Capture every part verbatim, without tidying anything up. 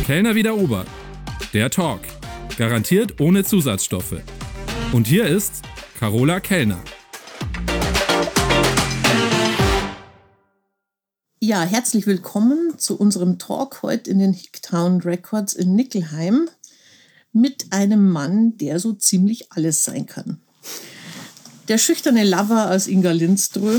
Kellner wie der Ober. Der Talk. Garantiert ohne Zusatzstoffe. Und hier ist Carola Kellner. Ja, herzlich willkommen zu unserem Talk heute in den Hicktown Records in Nickelheim mit einem Mann, der so ziemlich alles sein kann. Der schüchterne Lover aus Inga Lindström,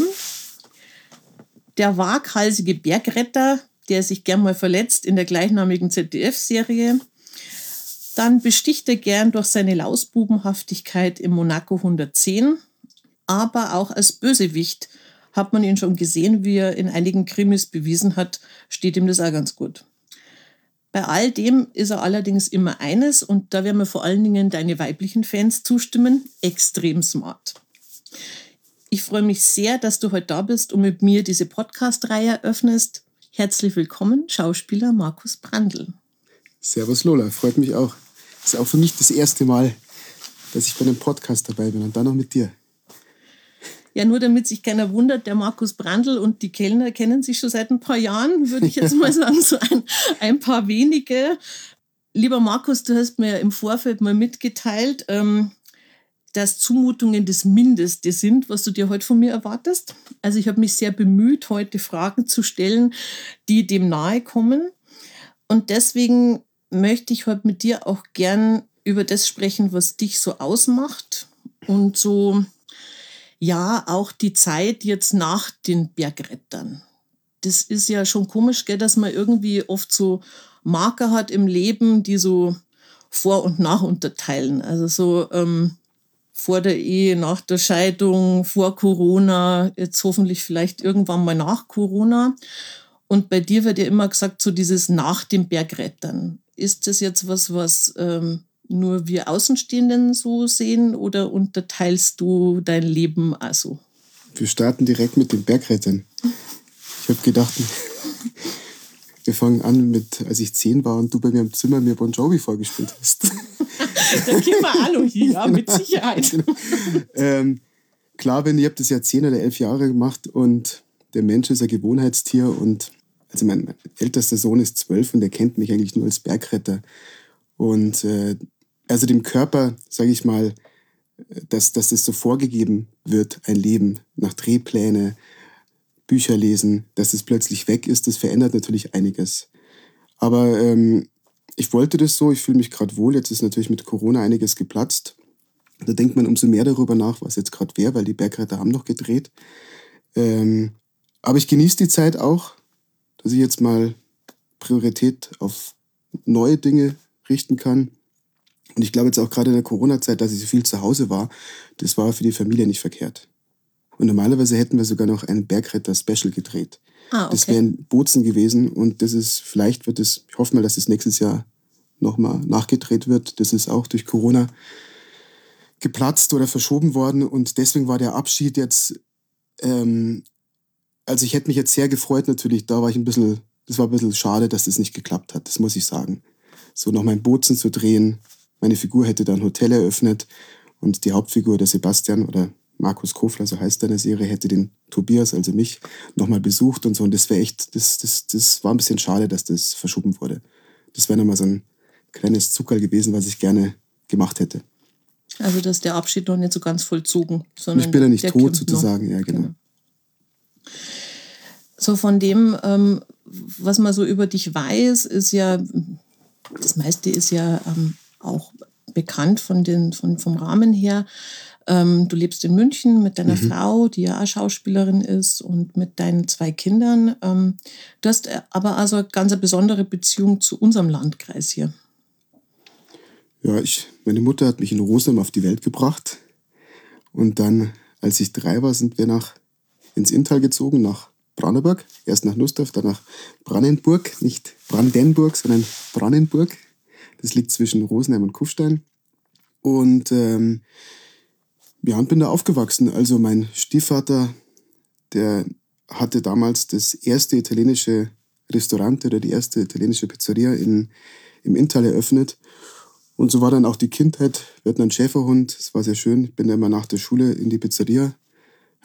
der waghalsige Bergretter, der sich gern mal verletzt in der gleichnamigen Z D F-Serie. Dann besticht er gern durch seine Lausbubenhaftigkeit im Monaco hundertzehn. Aber auch als Bösewicht hat man ihn schon gesehen, wie er in einigen Krimis bewiesen hat, steht ihm das auch ganz gut. Bei all dem ist er allerdings immer eines, und da werden mir vor allen Dingen deine weiblichen Fans zustimmen, extrem smart. Ich freue mich sehr, dass du heute da bist und mit mir diese Podcast-Reihe eröffnest. Herzlich willkommen, Schauspieler Markus Brandl. Servus Lola, freut mich auch. Das ist auch für mich das erste Mal, dass ich bei einem Podcast dabei bin und dann noch mit dir. Ja, nur damit sich keiner wundert, der Markus Brandl und die Kellner kennen sich schon seit ein paar Jahren, würde ich jetzt mal sagen, so ein, ein paar wenige. Lieber Markus, du hast mir im Vorfeld mal mitgeteilt, ähm, dass Zumutungen das Mindeste sind, was du dir heute von mir erwartest. Also ich habe mich sehr bemüht, heute Fragen zu stellen, die dem nahe kommen. Und deswegen möchte ich heute mit dir auch gern über das sprechen, was dich so ausmacht und so, ja, auch die Zeit jetzt nach den Bergrettern. Das ist ja schon komisch, gell, dass man irgendwie oft so Marker hat im Leben, die so vor- und nach unterteilen. Also so ähm, vor der Ehe, nach der Scheidung, vor Corona, jetzt hoffentlich vielleicht irgendwann mal nach Corona. Und bei dir wird ja immer gesagt, so dieses nach den Bergrettern. Ist das jetzt was, was ähm, nur wir Außenstehenden so sehen, oder unterteilst du dein Leben also? Wir starten direkt mit den Bergrettern. Ich habe gedacht, wir fangen an mit, als ich zehn war und du bei mir im Zimmer mir Bon Jovi vorgespielt hast. Da gehen wir alle hier, ja, mit Sicherheit. Genau. ähm, klar, wenn ich habe das ja zehn oder elf Jahre gemacht und der Mensch ist ein Gewohnheitstier und also mein, mein ältester Sohn ist zwölf und der kennt mich eigentlich nur als Bergretter. Und äh, also dem Körper, sage ich mal, dass, dass das so vorgegeben wird, ein Leben nach Drehpläne, Bücher lesen, dass es plötzlich weg ist, das verändert natürlich einiges. Aber ähm, ich wollte das so, ich fühle mich gerade wohl. Jetzt ist natürlich mit Corona einiges geplatzt. Da denkt man umso mehr darüber nach, was jetzt gerade wäre, weil die Bergretter haben noch gedreht. Ähm, aber ich genieße die Zeit auch, dass ich jetzt mal Priorität auf neue Dinge richten kann. Und ich glaube jetzt auch gerade in der Corona-Zeit, dass ich so viel zu Hause war, das war für die Familie nicht verkehrt. Und normalerweise hätten wir sogar noch ein Bergretter-Special gedreht. Ah, okay. Das wäre in Bozen gewesen und das ist, vielleicht wird es, ich hoffe mal, dass es nächstes Jahr nochmal nachgedreht wird. Das ist auch durch Corona geplatzt oder verschoben worden und deswegen war der Abschied jetzt, ähm, also ich hätte mich jetzt sehr gefreut natürlich, da war ich ein bisschen, das war ein bisschen schade, dass das nicht geklappt hat, das muss ich sagen. So nochmal in Bozen zu drehen, meine Figur hätte da ein Hotel eröffnet und die Hauptfigur, der Sebastian oder Markus Kofler, so heißt er in der Serie, hätte den Tobias, also mich, nochmal besucht und so. Und das wäre echt, das, das, das war ein bisschen schade, dass das verschoben wurde. Das wäre nochmal so ein kleines Zuckerl gewesen, was ich gerne gemacht hätte. Also, dass der Abschied noch nicht so ganz vollzogen, sondern ich bin ja nicht der tot sozusagen, noch. Ja, genau. genau. So von dem, ähm, was man so über dich weiß, ist ja, das meiste ist ja ähm, auch bekannt von den, von, vom Rahmen her. Ähm, du lebst in München mit deiner mhm. Frau, die ja auch Schauspielerin ist, und mit deinen zwei Kindern. Ähm, du hast aber also eine ganz besondere Beziehung zu unserem Landkreis hier. Ja, ich, meine Mutter hat mich in Rosenheim auf die Welt gebracht. Und dann, als ich drei war, sind wir nach, ins Inntal gezogen, nach Brandenburg. Erst nach Nussdorf, dann nach Brannenburg. Nicht Brandenburg, sondern Brannenburg. Das liegt zwischen Rosenheim und Kufstein. Und ähm, ja, und bin da aufgewachsen. Also mein Stiefvater, der hatte damals das erste italienische Restaurant oder die erste italienische Pizzeria in, im Inntal eröffnet. Und so war dann auch die Kindheit. Wir hatten einen Schäferhund, es war sehr schön. Ich bin dann immer nach der Schule in die Pizzeria,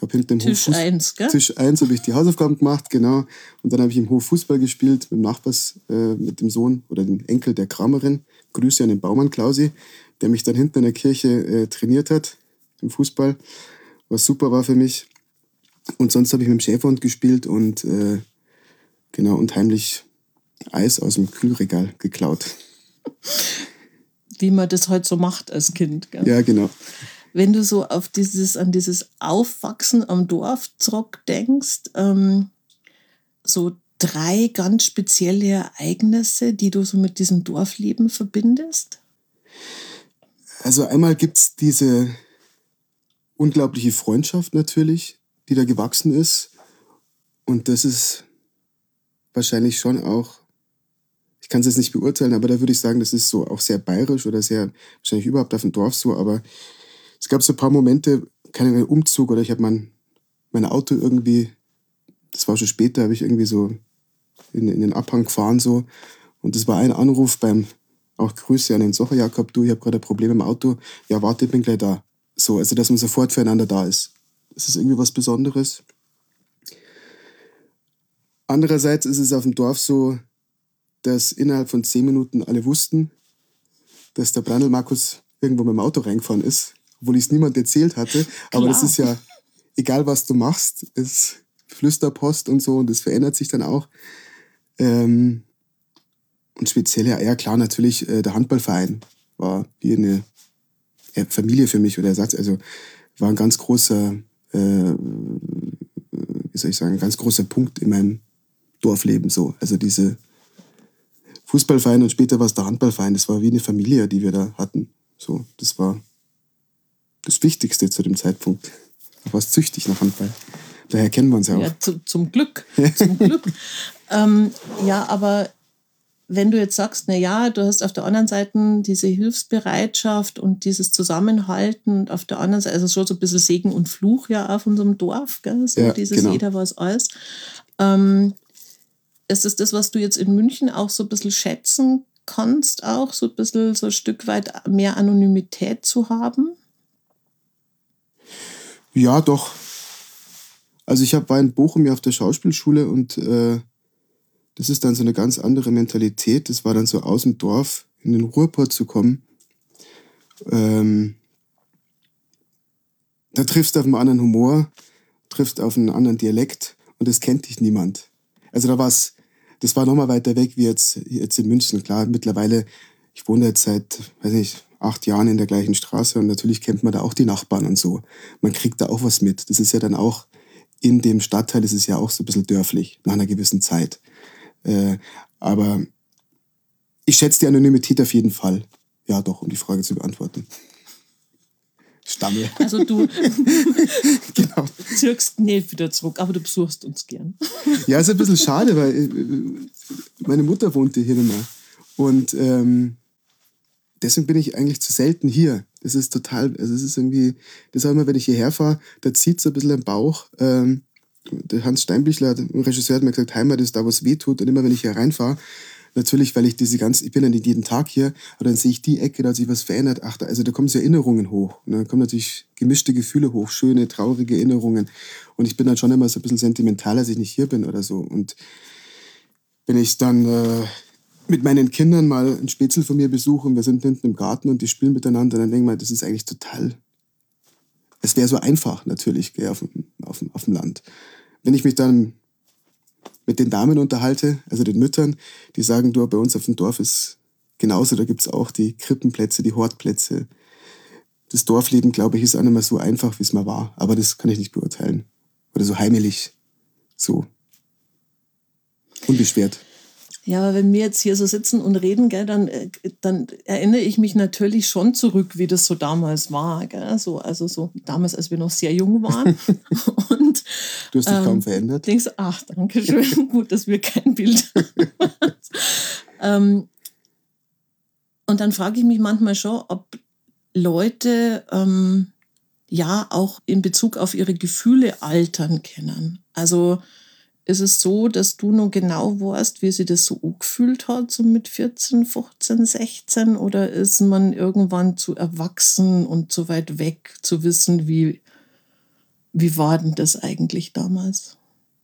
Hab hinten im Tisch Hof eins, gell? Tisch eins habe ich die Hausaufgaben gemacht, genau. Und dann habe ich im Hof Fußball gespielt mit dem Nachbars, äh, mit dem Sohn oder dem Enkel der Kramerin. Grüße an den Baumann Klausi, der mich dann hinten in der Kirche äh, trainiert hat im Fußball, was super war für mich. Und sonst habe ich mit dem Schäferhund gespielt und äh, genau und heimlich Eis aus dem Kühlregal geklaut. Wie man das halt so macht als Kind, gell? Ja, genau. Wenn du so auf dieses, an dieses Aufwachsen am Dorf zurückdenkst, ähm, so drei ganz spezielle Ereignisse, die du so mit diesem Dorfleben verbindest? Also einmal gibt es diese unglaubliche Freundschaft natürlich, die da gewachsen ist. Und das ist wahrscheinlich schon auch, ich kann es jetzt nicht beurteilen, aber da würde ich sagen, das ist so auch sehr bayerisch oder sehr, wahrscheinlich überhaupt auf dem Dorf so, aber es gab so ein paar Momente, keinen Umzug oder ich habe mein, mein Auto irgendwie, das war schon später, habe ich irgendwie so in, in den Abhang gefahren so und das war ein Anruf beim, auch Grüße an den Socher Jakob, du, ich habe gerade ein Problem im Auto, ja warte, ich bin gleich da. So, also dass man sofort füreinander da ist. Das ist irgendwie was Besonderes. Andererseits ist es auf dem Dorf so, dass innerhalb von zehn Minuten alle wussten, dass der Brandl Markus irgendwo mit dem Auto reingefahren ist, obwohl ich es niemand erzählt hatte. Aber das ist ja, egal was du machst, es Flüsterpost und so und das verändert sich dann auch. Ähm, und speziell, ja, ja klar, natürlich, äh, der Handballverein war wie eine äh, Familie für mich oder Ersatz. Also war ein ganz großer, äh, wie soll ich sagen, ein ganz großer Punkt in meinem Dorfleben so. Also diese Fußballverein und später war es der Handballverein. Das war wie eine Familie, die wir da hatten. So, das war das Wichtigste zu dem Zeitpunkt. Da war es züchtig nach Handball. Daher kennen wir uns ja auch. Ja, zu, zum Glück. Zum Glück. ähm, ja, aber wenn du jetzt sagst, na ja, du hast auf der anderen Seite diese Hilfsbereitschaft und dieses Zusammenhalten und auf der anderen Seite, also schon so ein bisschen Segen und Fluch ja auf unserem Dorf, gell? So Ja, dieses genau. Jeder weiß alles. Ähm, ist es das, was du jetzt in München auch so ein bisschen schätzen kannst, auch so ein bisschen so ein Stück weit mehr Anonymität zu haben? Ja, doch. Also ich hab, war in Bochum ja auf der Schauspielschule und äh, das ist dann so eine ganz andere Mentalität. Das war dann so aus dem Dorf in den Ruhrpott zu kommen. Ähm, da triffst du auf einen anderen Humor, triffst auf einen anderen Dialekt und das kennt dich niemand. Also da war's, das war nochmal weiter weg wie jetzt, jetzt in München. Klar, mittlerweile, ich wohne jetzt seit, weiß nicht, acht Jahren in der gleichen Straße und natürlich kennt man da auch die Nachbarn und so. Man kriegt da auch was mit. Das ist ja dann auch, in dem Stadtteil ist es ja auch so ein bisschen dörflich, nach einer gewissen Zeit. Äh, aber ich schätze die Anonymität auf jeden Fall. Ja, doch, um die Frage zu beantworten. Stammel. Also du Genau. zirkst nicht wieder zurück, aber du besuchst uns gern. Ja, ist ein bisschen schade, weil äh, meine Mutter wohnte hier nicht mehr. Und ähm, deswegen bin ich eigentlich zu selten hier. Das ist total, also es ist irgendwie, das auch immer, wenn ich hierher fahre, da zieht es ein bisschen im Bauch. Ähm, der Hans Steinbichler, der Regisseur, hat mir gesagt, Heimat ist da, wo es weh tut. Und immer wenn ich hier reinfahre, natürlich, weil ich diese ganzen, ich bin ja nicht jeden Tag hier, aber dann sehe ich die Ecke, da hat sich was verändert. Ach, da, also da kommen so Erinnerungen hoch. Und dann kommen natürlich gemischte Gefühle hoch, schöne, traurige Erinnerungen. Und ich bin dann schon immer so ein bisschen sentimental, als ich nicht hier bin oder so. Und wenn ich dann äh, mit meinen Kindern mal ein Spätzl von mir besuche und wir sind hinten im Garten und die spielen miteinander, dann denke ich mal, das ist eigentlich total, es wäre so einfach natürlich, gell, auf, dem, auf, dem, auf dem Land. Wenn ich mich dann mit den Damen unterhalte, also den Müttern, die sagen, du, bei uns auf dem Dorf ist genauso, da gibt es auch die Krippenplätze, die Hortplätze. Das Dorfleben, glaube ich, ist auch nicht mehr so einfach, wie es mal war. Aber das kann ich nicht beurteilen. Oder so heimelig, so unbeschwert. Ja, aber wenn wir jetzt hier so sitzen und reden, gell, dann, dann erinnere ich mich natürlich schon zurück, wie das so damals war. Gell? So, also so damals, als wir noch sehr jung waren. Und, du hast dich ähm, kaum verändert. Denkst, ach, danke schön, gut, dass wir kein Bild haben. ähm, und dann frage ich mich manchmal schon, ob Leute ähm, ja auch in Bezug auf ihre Gefühle altern können. Also ist es so, dass du noch genau weißt, wie sie das so angefühlt hat, so mit vierzehn, fünfzehn, sechzehn? Oder ist man irgendwann zu erwachsen und zu weit weg, zu wissen, wie, Wie war denn das eigentlich damals?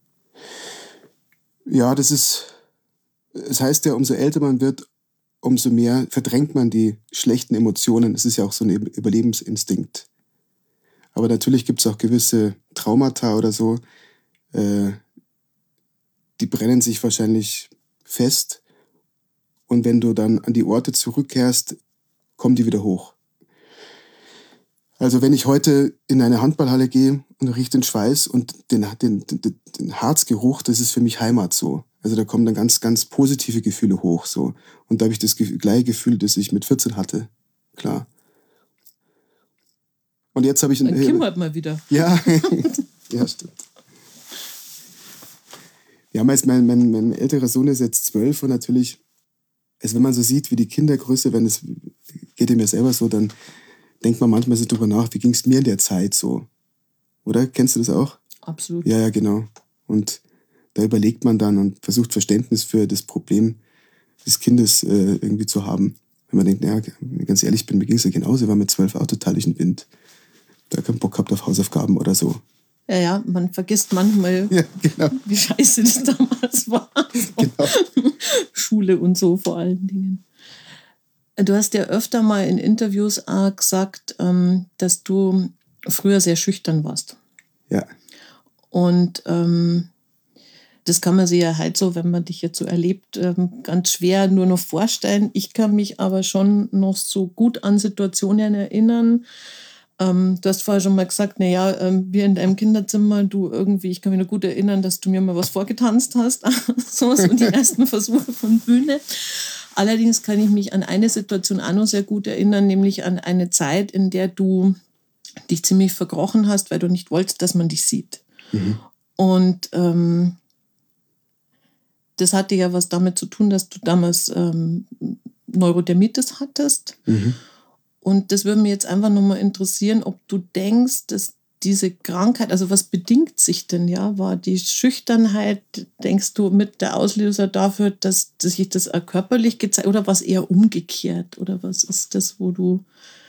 Ja, das ist, es heißt ja, umso älter man wird, umso mehr verdrängt man die schlechten Emotionen. Das ist ja auch so ein Überlebensinstinkt. Aber natürlich gibt es auch gewisse Traumata oder so, äh, die brennen sich wahrscheinlich fest. Und wenn du dann an die Orte zurückkehrst, kommen die wieder hoch. Also wenn ich heute in eine Handballhalle gehe und rieche den Schweiß und den, den, den, den Harzgeruch, das ist für mich Heimat so. Also da kommen dann ganz, ganz positive Gefühle hoch so. Und da habe ich das gleiche Gefühl, das ich mit vierzehn hatte. Klar. Und jetzt habe ich... Dann Kim halt mal wieder. Ja, ja, stimmt. Ja, mein, mein, mein älterer Sohn ist jetzt zwölf und natürlich, also wenn man so sieht, wie die Kinder größer werden, das geht ihm ja selber so, dann denkt man manchmal so drüber nach, wie ging es mir in der Zeit so? Oder? Kennst du das auch? Absolut. Ja, ja, genau. Und da überlegt man dann und versucht Verständnis für das Problem des Kindes äh, irgendwie zu haben. Wenn man denkt, naja, wenn ich ganz ehrlich bin, mir ging es ja genauso, ich war mit zwölf auch total durch den Wind. Da keinen Bock gehabt auf Hausaufgaben oder so. Ja, ja, man vergisst manchmal, ja, genau. wie scheiße das damals war. Genau. Schule und so vor allen Dingen. Du hast ja öfter mal in Interviews auch gesagt, dass du früher sehr schüchtern warst. Ja. Und ähm, das kann man sich ja halt so, wenn man dich jetzt so erlebt, ähm, ganz schwer nur noch vorstellen. Ich kann mich aber schon noch so gut an Situationen erinnern. Ähm, du hast vorher schon mal gesagt, naja, ähm, wir in deinem Kinderzimmer, du irgendwie, ich kann mich noch gut erinnern, dass du mir mal was vorgetanzt hast. so, so die ersten Versuche von Bühne. Allerdings kann ich mich an eine Situation auch noch sehr gut erinnern, nämlich an eine Zeit, in der du dich ziemlich verkrochen hast, weil du nicht wolltest, dass man dich sieht. Mhm. Und ähm, das hatte ja was damit zu tun, dass du damals ähm, Neurodermitis hattest. Mhm. Und das würde mich jetzt einfach nochmal interessieren, ob du denkst, dass diese Krankheit, also was bedingt sich denn, ja? War die Schüchternheit, denkst du, mit der Auslöser dafür, dass, dass sich das auch körperlich gezeigt hat, oder was eher umgekehrt? Oder was ist das, wo du...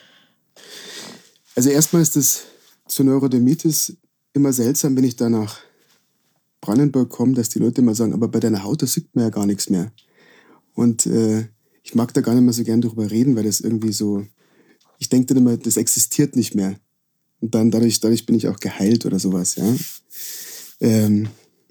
Also erstmal ist das zur Neurodermitis immer seltsam, wenn ich da nach Brandenburg komme, dass die Leute immer sagen, aber bei deiner Haut, da sieht man ja gar nichts mehr. Und äh, ich mag da gar nicht mehr so gern drüber reden, weil das irgendwie so... Ich denke dann immer, das existiert nicht mehr. Und dann dadurch, dadurch bin ich auch geheilt oder sowas, ja. Ähm,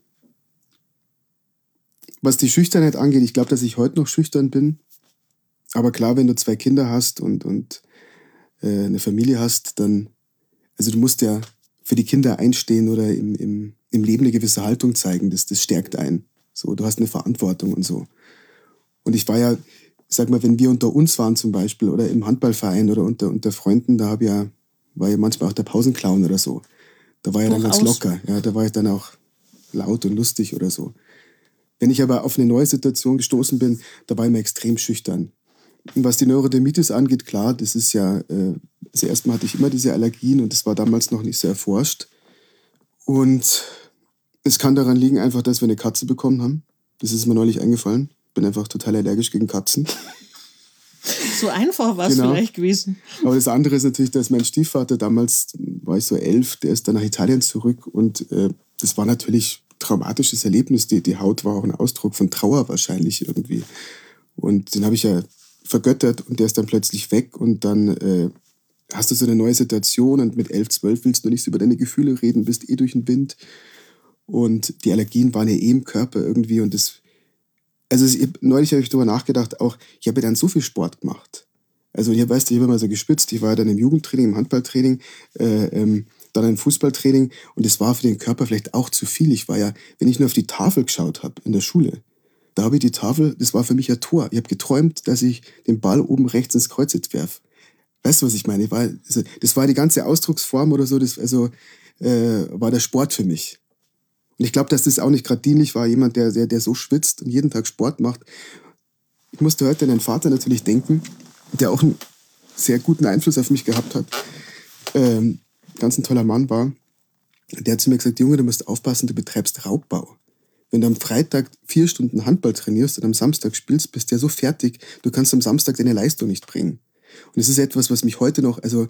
was die Schüchternheit angeht, ich glaube, dass ich heute noch schüchtern bin. Aber klar, wenn du zwei Kinder hast und, und äh, eine Familie hast, dann, also du musst ja für die Kinder einstehen oder im, im, im Leben eine gewisse Haltung zeigen. Das, das stärkt einen. So, du hast eine Verantwortung und so. Und ich war ja, ich sag mal, wenn wir unter uns waren zum Beispiel oder im Handballverein oder unter, unter Freunden, da hab ja, war ja manchmal auch der Pausenclown oder so. Da war ja dann ganz locker. Ja, da war ich dann auch laut und lustig oder so. Wenn ich aber auf eine neue Situation gestoßen bin, da war ich immer extrem schüchtern. Und was die Neurodermitis angeht, klar, das ist ja, äh, also erstmal hatte ich immer diese Allergien und das war damals noch nicht so erforscht. Und es kann daran liegen einfach, dass wir eine Katze bekommen haben. Das ist mir neulich eingefallen. Bin einfach total allergisch gegen Katzen. So einfach war es genau. vielleicht gewesen. Aber das andere ist natürlich, dass mein Stiefvater, damals war ich so elf, der ist dann nach Italien zurück und äh, das war natürlich ein traumatisches Erlebnis. Die, die Haut war auch ein Ausdruck von Trauer wahrscheinlich irgendwie. Und den habe ich ja vergöttert und der ist dann plötzlich weg und dann äh, hast du so eine neue Situation und mit elf, zwölf willst du nicht so über deine Gefühle reden, bist eh durch den Wind. Und die Allergien waren ja eh im Körper irgendwie und das... Also ich, neulich habe ich darüber nachgedacht, auch, ich habe ja dann so viel Sport gemacht. Also ich weißt du, ich habe immer so gespitzt, ich war dann im Jugendtraining, im Handballtraining, äh, ähm, dann im Fußballtraining und das war für den Körper vielleicht auch zu viel. Ich war ja, wenn ich nur auf die Tafel geschaut habe in der Schule, da habe ich die Tafel, das war für mich ein Tor. Ich habe geträumt, dass ich den Ball oben rechts ins Kreuz jetzt werfe. Weißt du, was ich meine? Ich war, also, das war die ganze Ausdrucksform oder so, das also, äh, war der Sport für mich. Und ich glaube, dass das auch nicht gerade dienlich war, jemand, der, der, der so schwitzt und jeden Tag Sport macht. Ich musste heute an den Vater natürlich denken, der auch einen sehr guten Einfluss auf mich gehabt hat. Ähm, ganz ein toller Mann war. Der hat zu mir gesagt, Junge, du musst aufpassen, du betreibst Raubbau. Wenn du am Freitag vier Stunden Handball trainierst und am Samstag spielst, bist du ja so fertig, du kannst am Samstag deine Leistung nicht bringen. Und das ist etwas, was mich heute noch, also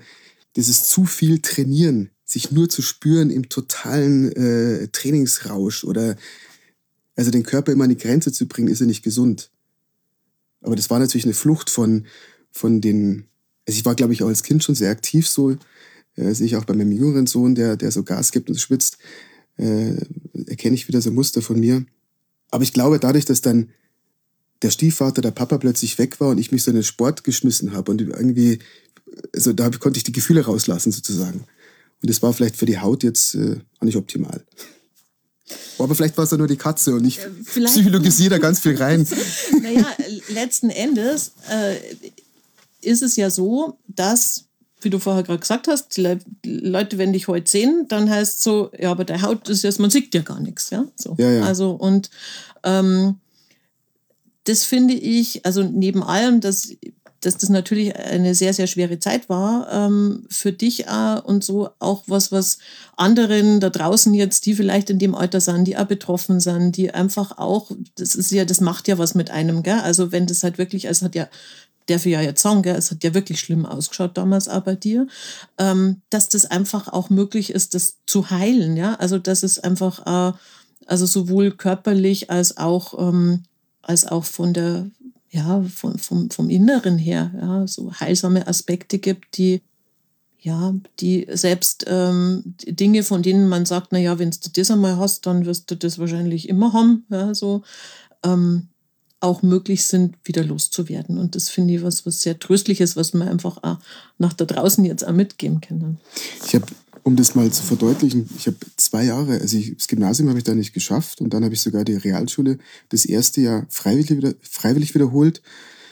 dieses zu viel Trainieren, sich nur zu spüren im totalen äh, Trainingsrausch oder also den Körper immer an die Grenze zu bringen, ist ja nicht gesund. Aber das war natürlich eine Flucht von, von den, also ich war, glaube ich, auch als Kind schon sehr aktiv so, äh, sehe ich auch bei meinem jüngeren Sohn, der, der so Gas gibt und schwitzt, äh, erkenne ich wieder so Muster von mir. Aber ich glaube, dadurch, dass dann der Stiefvater, der Papa plötzlich weg war und ich mich so in den Sport geschmissen habe und irgendwie, also da konnte ich die Gefühle rauslassen sozusagen. Und das war vielleicht für die Haut jetzt äh, auch nicht optimal. Aber vielleicht war es ja nur die Katze und ich vielleicht psychologisiere da ganz viel rein. Naja, letzten Endes äh, ist es ja so, dass, wie du vorher gerade gesagt hast, die Le- Leute, wenn dich heute sehen, dann heißt es so, ja, aber der Haut ist jetzt, man sieht ja gar nichts. Ja? So. Ja, ja. Also, und ähm, das finde ich, also neben allem, dass, dass das natürlich eine sehr, sehr schwere Zeit war ähm, für dich auch und so auch was, was anderen da draußen jetzt, die vielleicht in dem Alter sind, die auch betroffen sind, die einfach auch, das ist ja, das macht ja was mit einem, gell? Also wenn das halt wirklich, es hat ja, darf ich ja jetzt sagen, gell, es hat ja wirklich schlimm ausgeschaut damals auch bei dir, ähm, dass das einfach auch möglich ist, das zu heilen, ja, also dass es einfach, äh, also sowohl körperlich als auch, ähm, als auch von der, ja, vom, vom, vom Inneren her, ja, so heilsame Aspekte gibt, die, ja, die selbst ähm, die Dinge, von denen man sagt, naja, wenn du das einmal hast, dann wirst du das wahrscheinlich immer haben, ja, so, ähm, auch möglich sind, wieder loszuwerden. Und das finde ich was, was sehr Tröstliches, was man einfach auch nach da draußen jetzt auch mitgeben kann. Ich habe, um das mal zu verdeutlichen, ich habe zwei Jahre, also ich, das Gymnasium habe ich da nicht geschafft und dann habe ich sogar die Realschule das erste Jahr freiwillig, wieder, freiwillig wiederholt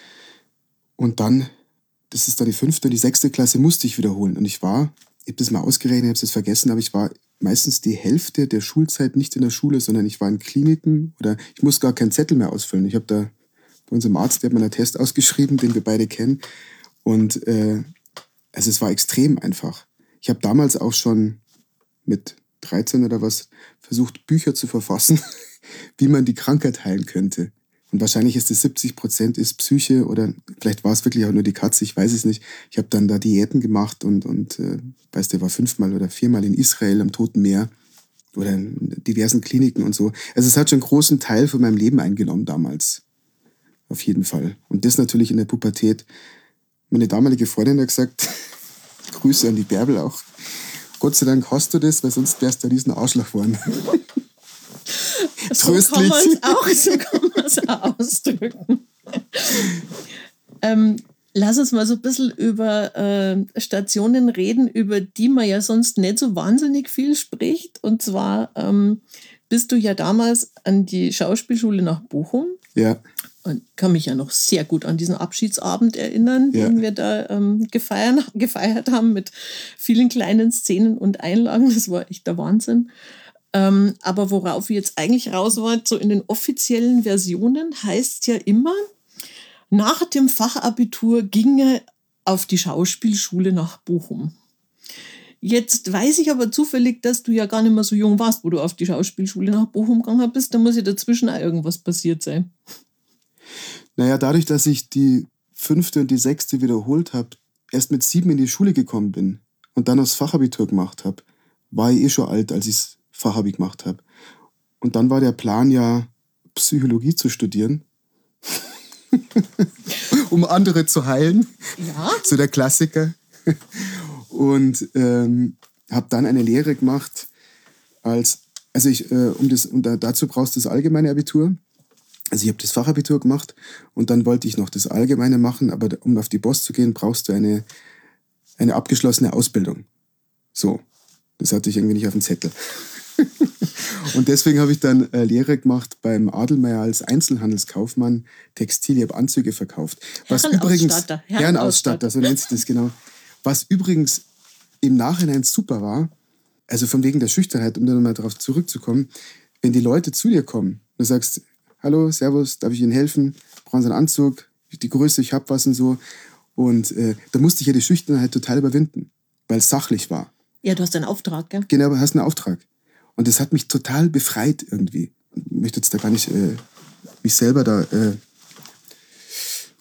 und dann, das ist dann die fünfte und die sechste Klasse, musste ich wiederholen und ich war, ich habe das mal ausgerechnet, ich habe es vergessen, aber ich war meistens die Hälfte der Schulzeit nicht in der Schule, sondern ich war in Kliniken oder ich muss gar keinen Zettel mehr ausfüllen. Ich habe da bei unserem Arzt, der hat mir einen Test ausgeschrieben, den wir beide kennen und äh, also es war extrem einfach. Ich habe damals auch schon mit dreizehn oder was versucht, Bücher zu verfassen, wie man die Krankheit heilen könnte. Und wahrscheinlich ist es siebzig Prozent ist Psyche oder vielleicht war es wirklich auch nur die Katze, ich weiß es nicht. Ich habe dann da Diäten gemacht und, und äh, weißt du, war fünfmal oder viermal in Israel am Toten Meer oder in diversen Kliniken und so. Also es hat schon einen großen Teil von meinem Leben eingenommen damals. Auf jeden Fall. Und das natürlich in der Pubertät. Meine damalige Freundin hat gesagt, Grüße an die Bärbel auch. Gott sei Dank hast du das, weil sonst wärst du ein riesen Arschloch geworden. So kann man es auch, so kann man es auch ausdrücken. ähm, lass uns mal so ein bisschen über äh, Stationen reden, über die man ja sonst nicht so wahnsinnig viel spricht. Und zwar ähm, bist du ja damals an die Schauspielschule nach Bochum. Ja. Und kann mich ja noch sehr gut an diesen Abschiedsabend erinnern, ja, den wir da ähm, gefeiert, gefeiert haben mit vielen kleinen Szenen und Einlagen. Das war echt der Wahnsinn. Ähm, aber worauf wir jetzt eigentlich raus wollen, so in den offiziellen Versionen heißt ja immer, nach dem Fachabitur ginge auf die Schauspielschule nach Bochum. Jetzt weiß ich aber zufällig, dass du ja gar nicht mehr so jung warst, wo du auf die Schauspielschule nach Bochum gegangen bist. Da muss ja dazwischen auch irgendwas passiert sein. Naja, dadurch, dass ich die fünfte und die sechste wiederholt habe, erst mit sieben in die Schule gekommen bin und dann das Fachabitur gemacht habe, war ich eh schon alt, als ich das Fachabi gemacht habe. Und dann war der Plan ja, Psychologie zu studieren, um andere zu heilen. Ja. So der Klassiker. Und ähm, habe dann eine Lehre gemacht als, also ich, äh, um das, und da, dazu brauchst du das allgemeine Abitur. Also ich habe das Fachabitur gemacht und dann wollte ich noch das Allgemeine machen, aber um auf die Boss zu gehen, brauchst du eine, eine abgeschlossene Ausbildung. So, das hatte ich irgendwie nicht auf dem Zettel. Und deswegen habe ich dann äh, Lehre gemacht beim Adelmeier als Einzelhandelskaufmann Textil. Ich habe Anzüge verkauft. Was übrigens, Herrenausstatter, so nennt sich das genau. Was übrigens im Nachhinein super war, also von wegen der Schüchternheit, um dann nochmal darauf zurückzukommen, wenn die Leute zu dir kommen, du sagst, hallo, servus, darf ich Ihnen helfen? Brauchen Sie einen Anzug? Die Größe, ich hab was und so. Und äh, da musste ich ja die Schüchternheit total überwinden, weil es sachlich war. Ja, du hast einen Auftrag, gell? Genau, du hast einen Auftrag. Und das hat mich total befreit irgendwie. Ich möchte jetzt da gar nicht äh, mich selber da äh,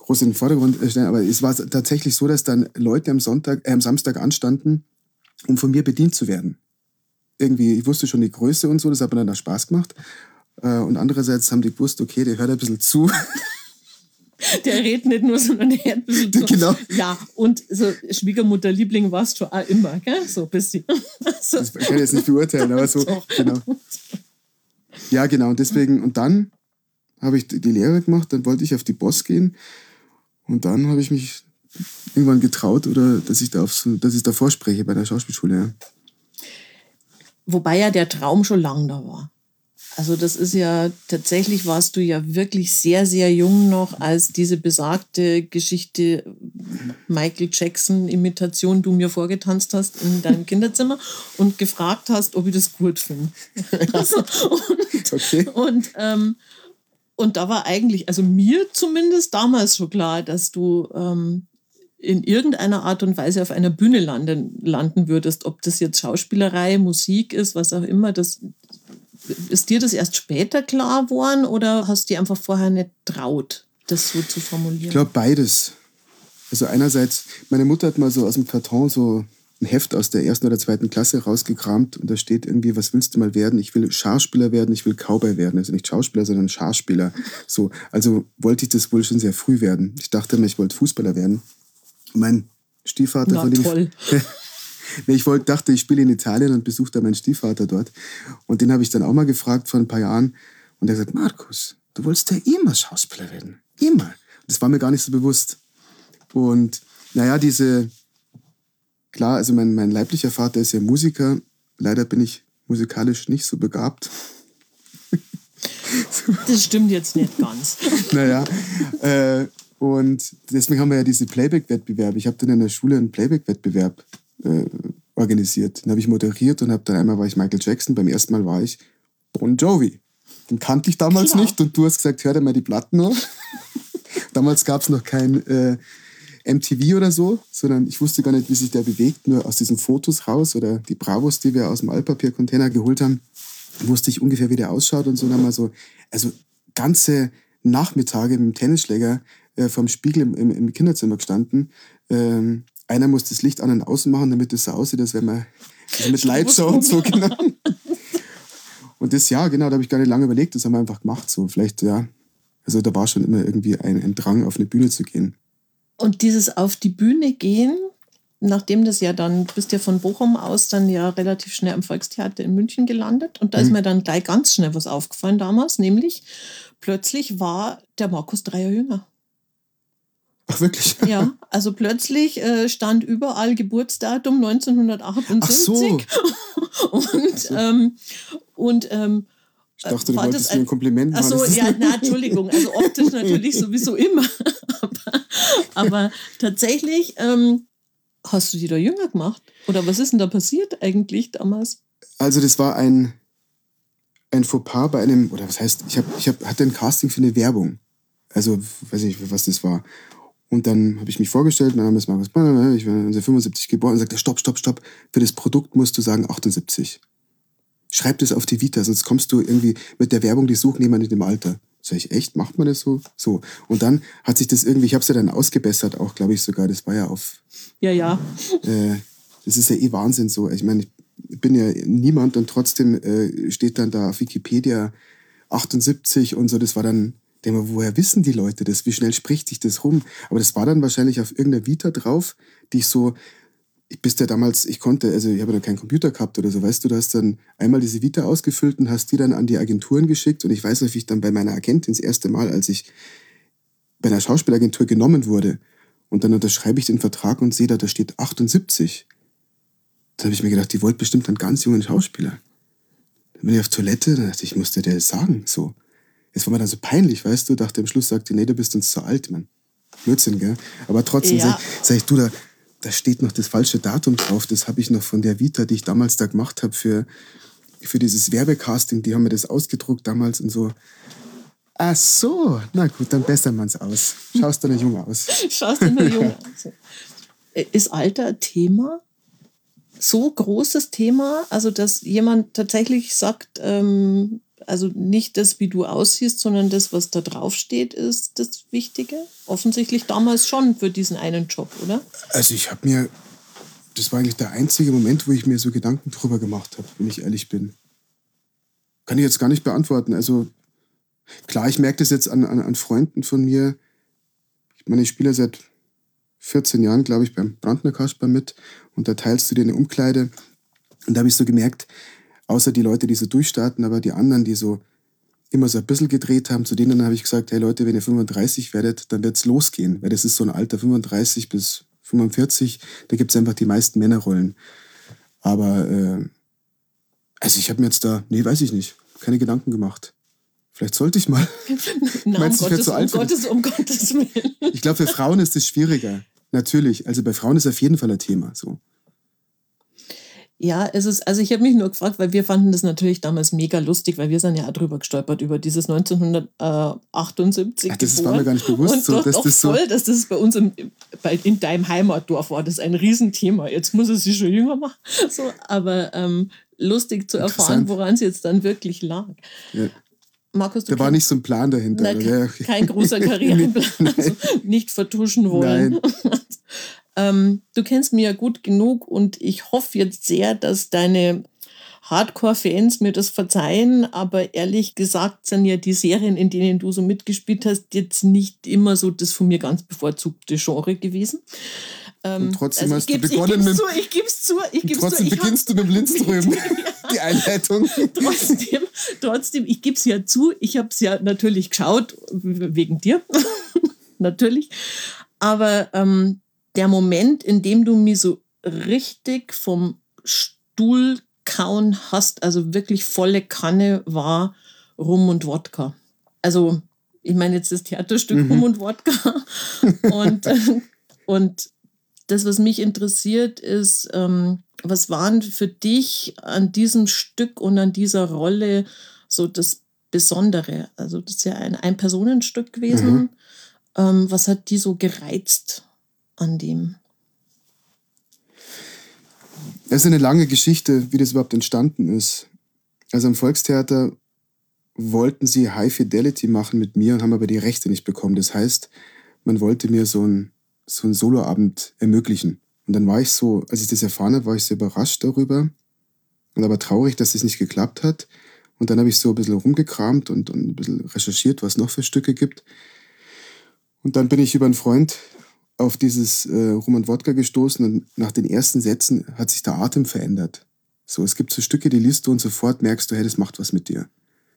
groß in den Vordergrund stellen, aber es war tatsächlich so, dass dann Leute am Sonntag, äh, am Samstag anstanden, um von mir bedient zu werden. Irgendwie, ich wusste schon die Größe und so, das hat mir dann auch Spaß gemacht. Äh, und andererseits haben die gewusst, okay, der hört ein bisschen zu. Der redet nicht nur, sondern der hört ein bisschen zu. Genau. Ja, und so Schwiegermutterliebling warst du auch immer, gell? So ein bisschen. So. Das kann ich jetzt nicht beurteilen, aber so, genau. Ja, genau, und deswegen, und dann habe ich die Lehre gemacht, dann wollte ich auf die Boss gehen und dann habe ich mich irgendwann getraut, oder dass ich da, auf so, dass ich da vorspreche bei der Schauspielschule. Ja. Wobei ja der Traum schon lang da war. Also das ist ja, tatsächlich warst du ja wirklich sehr, sehr jung noch, als diese besagte Geschichte Michael Jackson-Imitation du mir vorgetanzt hast in deinem Kinderzimmer und gefragt hast, ob ich das gut finde. Also, und Okay. und, ähm, und da war eigentlich, also mir zumindest damals schon klar, dass du ähm, in irgendeiner Art und Weise auf einer Bühne landen, landen würdest. Ob das jetzt Schauspielerei, Musik ist, was auch immer, das... Ist dir das erst später klar geworden oder hast du dir einfach vorher nicht traut, das so zu formulieren? Ich glaube beides. Also einerseits, meine Mutter hat mal so aus dem Karton so ein Heft aus der ersten oder zweiten Klasse rausgekramt und da steht irgendwie, was willst du mal werden? Ich will Schauspieler werden, ich will Cowboy werden. Also nicht Schauspieler, sondern Schauspieler. So, also wollte ich das wohl schon sehr früh werden. Ich dachte immer, ich wollte Fußballer werden. Mein Stiefvater, Na, von dem toll. ich... Ich wollte, dachte, ich spiele in Italien und besuche da meinen Stiefvater dort. Und den habe ich dann auch mal gefragt vor ein paar Jahren. Und er hat gesagt, Markus, du wolltest ja immer Schauspieler werden. Immer. Das war mir gar nicht so bewusst. Und naja, diese, klar, also mein, mein leiblicher Vater ist ja Musiker. Leider bin ich musikalisch nicht so begabt. Das stimmt jetzt nicht ganz. Naja, äh, und deswegen haben wir ja diese Playback-Wettbewerbe. Ich habe dann in der Schule einen Playback-Wettbewerb Äh, organisiert. Den habe ich moderiert und habe dann einmal war ich Michael Jackson, beim ersten Mal war ich Bon Jovi. Den kannte ich damals Klar. nicht und du hast gesagt, hör dir mal die Platten an. Damals gab es noch kein äh, M T V oder so, sondern ich wusste gar nicht, wie sich der bewegt. Nur aus diesen Fotos raus oder die Bravos, die wir aus dem Altpapiercontainer geholt haben, wusste ich ungefähr, wie der ausschaut und so. Dann haben wir so, also ganze Nachmittage mit dem Tennisschläger äh, vorm Spiegel im, im, im Kinderzimmer gestanden. Ähm, Einer muss das Licht an und außen machen, damit es so aussieht, als wenn man also mit Lightshow und so, genau. Und das, ja, genau, da habe ich gar nicht lange überlegt, das haben wir einfach gemacht, so. Vielleicht, ja, also da war schon immer irgendwie ein, ein Drang, auf eine Bühne zu gehen. Und dieses auf die Bühne gehen, nachdem das ja dann, du bist ja von Bochum aus dann ja relativ schnell am Volkstheater in München gelandet und da mhm. ist mir dann gleich ganz schnell was aufgefallen damals, nämlich plötzlich war der Markus drei Jahre jünger. Ach, wirklich? Ja, also plötzlich äh, stand überall Geburtsdatum neunzehnhundertachtundsiebzig. Ach so. und so. Ähm, und ähm, ich dachte, du wolltest mir ein Kompliment machen. Ach so, ja, na, Entschuldigung, also optisch natürlich sowieso immer. aber, aber tatsächlich, ähm, hast du die da jünger gemacht? Oder was ist denn da passiert eigentlich damals? Also das war ein, ein Fauxpas bei einem, oder was heißt, ich, hab, ich hab, hatte ein Casting für eine Werbung. Also, weiß nicht, was das war. Und dann habe ich mich vorgestellt, mein Name ist Markus Banner, ich bin neunzehnhundertfünfundsiebzig geboren, und sagte, stopp, stopp, stopp, für das Produkt musst du sagen achtundsiebzig. Schreib das auf die Vita, sonst kommst du irgendwie mit der Werbung, die suchen jemanden in dem Alter. Sag ich, echt, macht man das so? So. Und dann hat sich das irgendwie, ich habe es ja dann ausgebessert, auch glaube ich sogar, das war ja auf... Ja, ja. Äh, das ist ja eh Wahnsinn so. Ich meine, ich bin ja niemand und trotzdem äh, steht dann da auf Wikipedia achtundsiebzig und so, das war dann... Denke mal, woher wissen die Leute das? Wie schnell spricht sich das rum? Aber das war dann wahrscheinlich auf irgendeiner Vita drauf, die ich so, ich bis ja damals, ich konnte, also ich habe ja keinen Computer gehabt oder so, weißt du, du hast dann einmal diese Vita ausgefüllt und hast die dann an die Agenturen geschickt und ich weiß noch, wie ich dann bei meiner Agentin das erste Mal, als ich bei einer Schauspielagentur genommen wurde und dann unterschreibe ich den Vertrag und sehe da, da steht achtundsiebzig. Da habe ich mir gedacht, die wollte bestimmt einen ganz jungen Schauspieler. Dann bin ich auf Toilette, dann dachte ich, ich musste dir das sagen, so. Es war mir dann so peinlich, weißt du, dachte am Schluss, sagte, nee, du bist uns zu alt, Mann. Blödsinn, gell? Aber trotzdem ja. sag, sag ich, du, da, da steht noch das falsche Datum drauf, das habe ich noch von der Vita, die ich damals da gemacht habe für, für dieses Werbecasting, die haben mir das ausgedruckt damals und so. Ach so, na gut, dann bessern wir es aus. Schaust du noch jung aus. Schaust du noch jung aus. Ist Alter ein Thema? So großes Thema, also dass jemand tatsächlich sagt, ähm, Also nicht das, wie du aussiehst, sondern das, was da draufsteht, ist das Wichtige? Offensichtlich damals schon für diesen einen Job, oder? Also ich habe mir, das war eigentlich der einzige Moment, wo ich mir so Gedanken drüber gemacht habe, wenn ich ehrlich bin. Kann ich jetzt gar nicht beantworten. Also klar, ich merke das jetzt an, an, an Freunden von mir. Ich meine, ich spiele seit vierzehn Jahren, glaube ich, beim Brandner Kasper mit und da teilst du dir eine Umkleide. Und da habe ich so gemerkt, außer die Leute, die so durchstarten, aber die anderen, die so immer so ein bisschen gedreht haben, zu denen habe ich gesagt, hey Leute, wenn ihr fünfunddreißig werdet, dann wird es losgehen. Weil das ist so ein Alter, fünfunddreißig bis fünfundvierzig, da gibt es einfach die meisten Männerrollen. Aber, äh, also ich habe mir jetzt da, nee, weiß ich nicht, keine Gedanken gemacht. Vielleicht sollte ich mal. Nein, Meinst, um, Gottes, um, Gottes, um Gottes Willen. Ich glaube, für Frauen ist es schwieriger. Natürlich. Also bei Frauen ist auf jeden Fall ein Thema. So. Ja, es ist, also ich habe mich nur gefragt, weil wir fanden das natürlich damals mega lustig, weil wir sind ja auch drüber gestolpert, über dieses neunzehnhundertachtundsiebzig. Ach, das war mir gar nicht bewusst. Und so, doch, dass doch das voll, so dass das bei uns im, bei, in deinem Heimatdorf war. Das ist ein Riesenthema. Jetzt muss es sich schon jünger machen. So, aber ähm, lustig zu erfahren, woran es jetzt dann wirklich lag. Ja. Markus, du da war nicht so ein Plan dahinter. Nein, kein, kein großer Karriereplan. Also nicht vertuschen wollen. ähm, du kennst mich ja gut genug und ich hoffe jetzt sehr, dass deine Hardcore-Fans mir das verzeihen, aber ehrlich gesagt sind ja die Serien, in denen du so mitgespielt hast, jetzt nicht immer so das von mir ganz bevorzugte Genre gewesen. Und trotzdem also hast du begonnen mit... Ich gebe es zu, ich gebe es zu. Trotzdem zu. beginnst du mit dem Lindström, die Einleitung. Trotzdem, trotzdem, ich gebe es ja zu, ich habe es ja natürlich geschaut, wegen dir, natürlich. Aber ähm, der Moment, in dem du mich so richtig vom Stuhl kauen hast, also wirklich volle Kanne, war Rum und Wodka. Also, ich meine jetzt das Theaterstück mhm. Rum und Wodka. Und, und das, was mich interessiert, ist, ähm, was waren für dich an diesem Stück und an dieser Rolle so das Besondere? Also das ist ja ein Ein-Personen-Stück gewesen. Mhm. Ähm, was hat die so gereizt an dem? Das ist eine lange Geschichte, wie das überhaupt entstanden ist. Also am Volkstheater wollten sie High Fidelity machen mit mir und haben aber die Rechte nicht bekommen. Das heißt, man wollte mir so ein so einen Soloabend ermöglichen. Und dann war ich so, als ich das erfahren habe, war ich sehr überrascht darüber und aber traurig, dass es nicht geklappt hat. Und dann habe ich so ein bisschen rumgekramt und, und ein bisschen recherchiert, was es noch für Stücke gibt. Und dann bin ich über einen Freund auf dieses äh, Rum und Wodka gestoßen und nach den ersten Sätzen hat sich der Atem verändert. So, es gibt so Stücke, die liest du und sofort merkst du, hey, das macht was mit dir.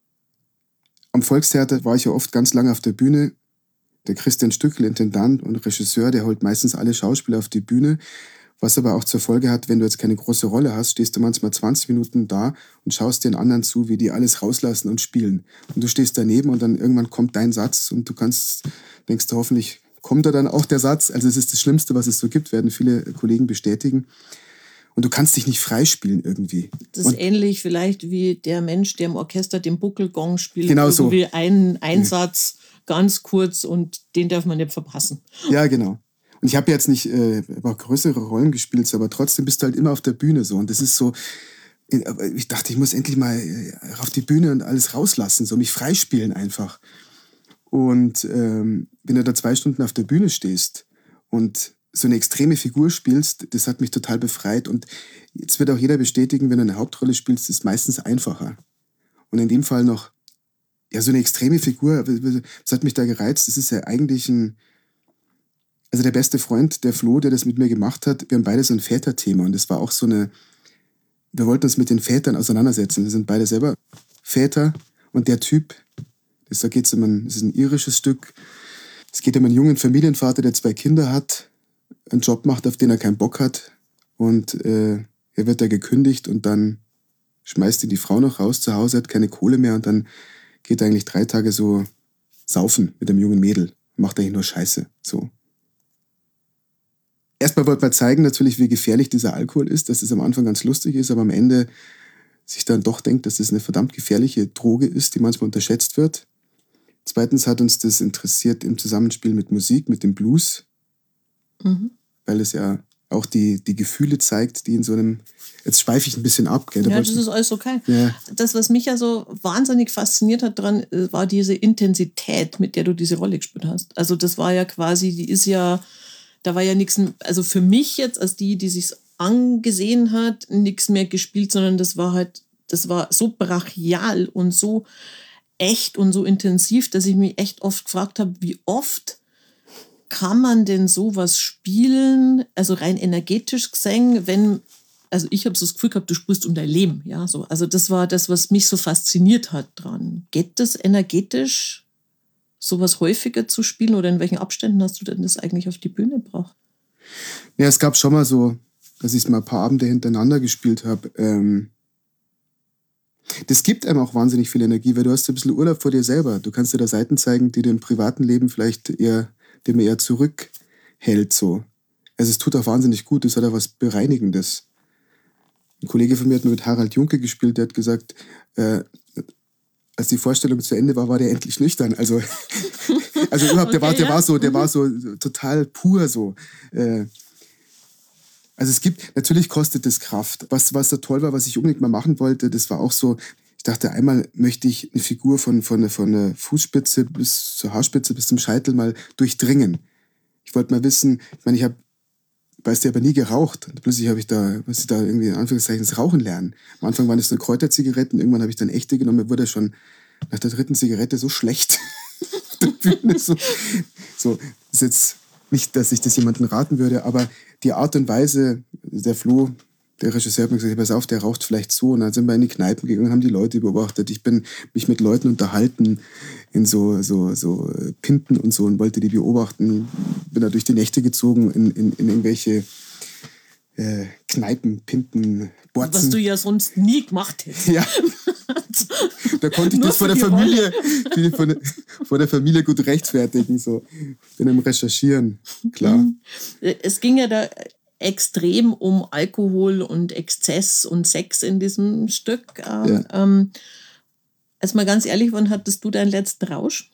Am Volkstheater war ich ja oft ganz lange auf der Bühne. Der Christian Stückl, Intendant und Regisseur, der holt meistens alle Schauspieler auf die Bühne, was aber auch zur Folge hat, wenn du jetzt keine große Rolle hast, stehst du manchmal zwanzig Minuten da und schaust den anderen zu, wie die alles rauslassen und spielen. Und du stehst daneben und dann irgendwann kommt dein Satz und du kannst, denkst du, hoffentlich kommt da dann auch der Satz. Also es ist das Schlimmste, was es so gibt, werden viele Kollegen bestätigen. Und du kannst dich nicht freispielen irgendwie. Das ist und ähnlich vielleicht wie der Mensch, der im Orchester den Buckelgong spielt. Genau so. Irgendwie einen Einsatz, ja. Ganz kurz und den darf man nicht verpassen. Ja, genau. Und ich habe jetzt nicht äh, auch größere Rollen gespielt, aber trotzdem bist du halt immer auf der Bühne so. Und das ist so, ich dachte, ich muss endlich mal auf die Bühne und alles rauslassen, so mich freispielen einfach. Und ähm, wenn du da zwei Stunden auf der Bühne stehst und so eine extreme Figur spielst, das hat mich total befreit. Und jetzt wird auch jeder bestätigen, wenn du eine Hauptrolle spielst, ist es meistens einfacher. Und in dem Fall noch, ja, so eine extreme Figur, das hat mich da gereizt. Das ist ja eigentlich ein, also der beste Freund, der Flo, der das mit mir gemacht hat, wir haben beide so ein Väterthema. Und das war auch so eine, wir wollten uns mit den Vätern auseinandersetzen. Wir sind beide selber Väter. Und der Typ, das, da geht's um ein, das ist ein irisches Stück. Es geht um einen jungen Familienvater, der zwei Kinder hat, einen Job macht, auf den er keinen Bock hat. Und äh, er wird da gekündigt und dann schmeißt ihn die Frau noch raus zu Hause, hat keine Kohle mehr und dann geht er eigentlich drei Tage so saufen mit einem jungen Mädel. Macht eigentlich nur Scheiße. So. Erstmal wollte man zeigen natürlich, wie gefährlich dieser Alkohol ist, dass es am Anfang ganz lustig ist, aber am Ende sich dann doch denkt, dass es eine verdammt gefährliche Droge ist, die manchmal unterschätzt wird. Zweitens hat uns das interessiert im Zusammenspiel mit Musik, mit dem Blues, mhm. weil es ja auch die, die Gefühle zeigt, die in so einem, jetzt schweife ich ein bisschen ab. Gell? Ja, das ist alles okay. Ja. Das, was mich ja so wahnsinnig fasziniert hat dran, war diese Intensität, mit der du diese Rolle gespielt hast. Also das war ja quasi, die ist ja, da war ja nichts, also für mich jetzt als die, die sich's angesehen hat, nichts mehr gespielt, sondern das war halt, das war so brachial und so echt und so intensiv, dass ich mich echt oft gefragt habe, wie oft kann man denn sowas spielen, also rein energetisch gesehen, wenn, also ich habe so das Gefühl gehabt, du spielst um dein Leben, ja, so. Also das war das, was mich so fasziniert hat dran. Geht das energetisch, sowas häufiger zu spielen oder in welchen Abständen hast du denn das eigentlich auf die Bühne gebracht? Ja, es gab schon mal so, dass ich es mal ein paar Abende hintereinander gespielt habe. Ähm, das gibt einem auch wahnsinnig viel Energie, weil du hast ein bisschen Urlaub vor dir selber. Du kannst dir da Seiten zeigen, die du im privaten Leben vielleicht eher, die man eher zurückhält. So. Also es tut auch wahnsinnig gut, es hat auch was Bereinigendes. Ein Kollege von mir hat mal mit Harald Junke gespielt, der hat gesagt, äh, als die Vorstellung zu Ende war, war der endlich nüchtern. Also, also überhaupt, der, okay, war, der, ja. war so, der mhm. war so total pur so. Äh, Also es gibt, natürlich kostet es Kraft. Was, was da toll war, was ich unbedingt mal machen wollte, das war auch so, ich dachte, einmal möchte ich eine Figur von, von, von der Fußspitze bis zur Haarspitze bis zum Scheitel mal durchdringen. Ich wollte mal wissen, ich meine, ich habe, weißt du, aber nie geraucht. Und plötzlich habe ich da, was ich da irgendwie in Anführungszeichen das Rauchen lernen. Am Anfang waren es nur Kräuterzigaretten, irgendwann habe ich dann echte genommen, mir wurde schon nach der dritten Zigarette so schlecht. so, so, das ist jetzt nicht, dass ich das jemandem raten würde, aber die Art und Weise, der Flo, der Regisseur hat mir gesagt, pass auf, der raucht vielleicht so. Und dann sind wir in die Kneipen gegangen und haben die Leute beobachtet. Ich bin mich mit Leuten unterhalten in so, so, so Pinten und so und wollte die beobachten. Bin da durch die Nächte gezogen in, in, in irgendwelche äh, Kneipen, Pinten, Borzen. Was du ja sonst nie gemacht hättest. Ja. Da konnte ich das vor der Familie, vor der, vor der Familie gut rechtfertigen. So. Bin am Recherchieren, klar. Es ging ja da extrem um Alkohol und Exzess und Sex in diesem Stück. Ja. Ähm, als mal ganz ehrlich, wann hattest du deinen letzten Rausch?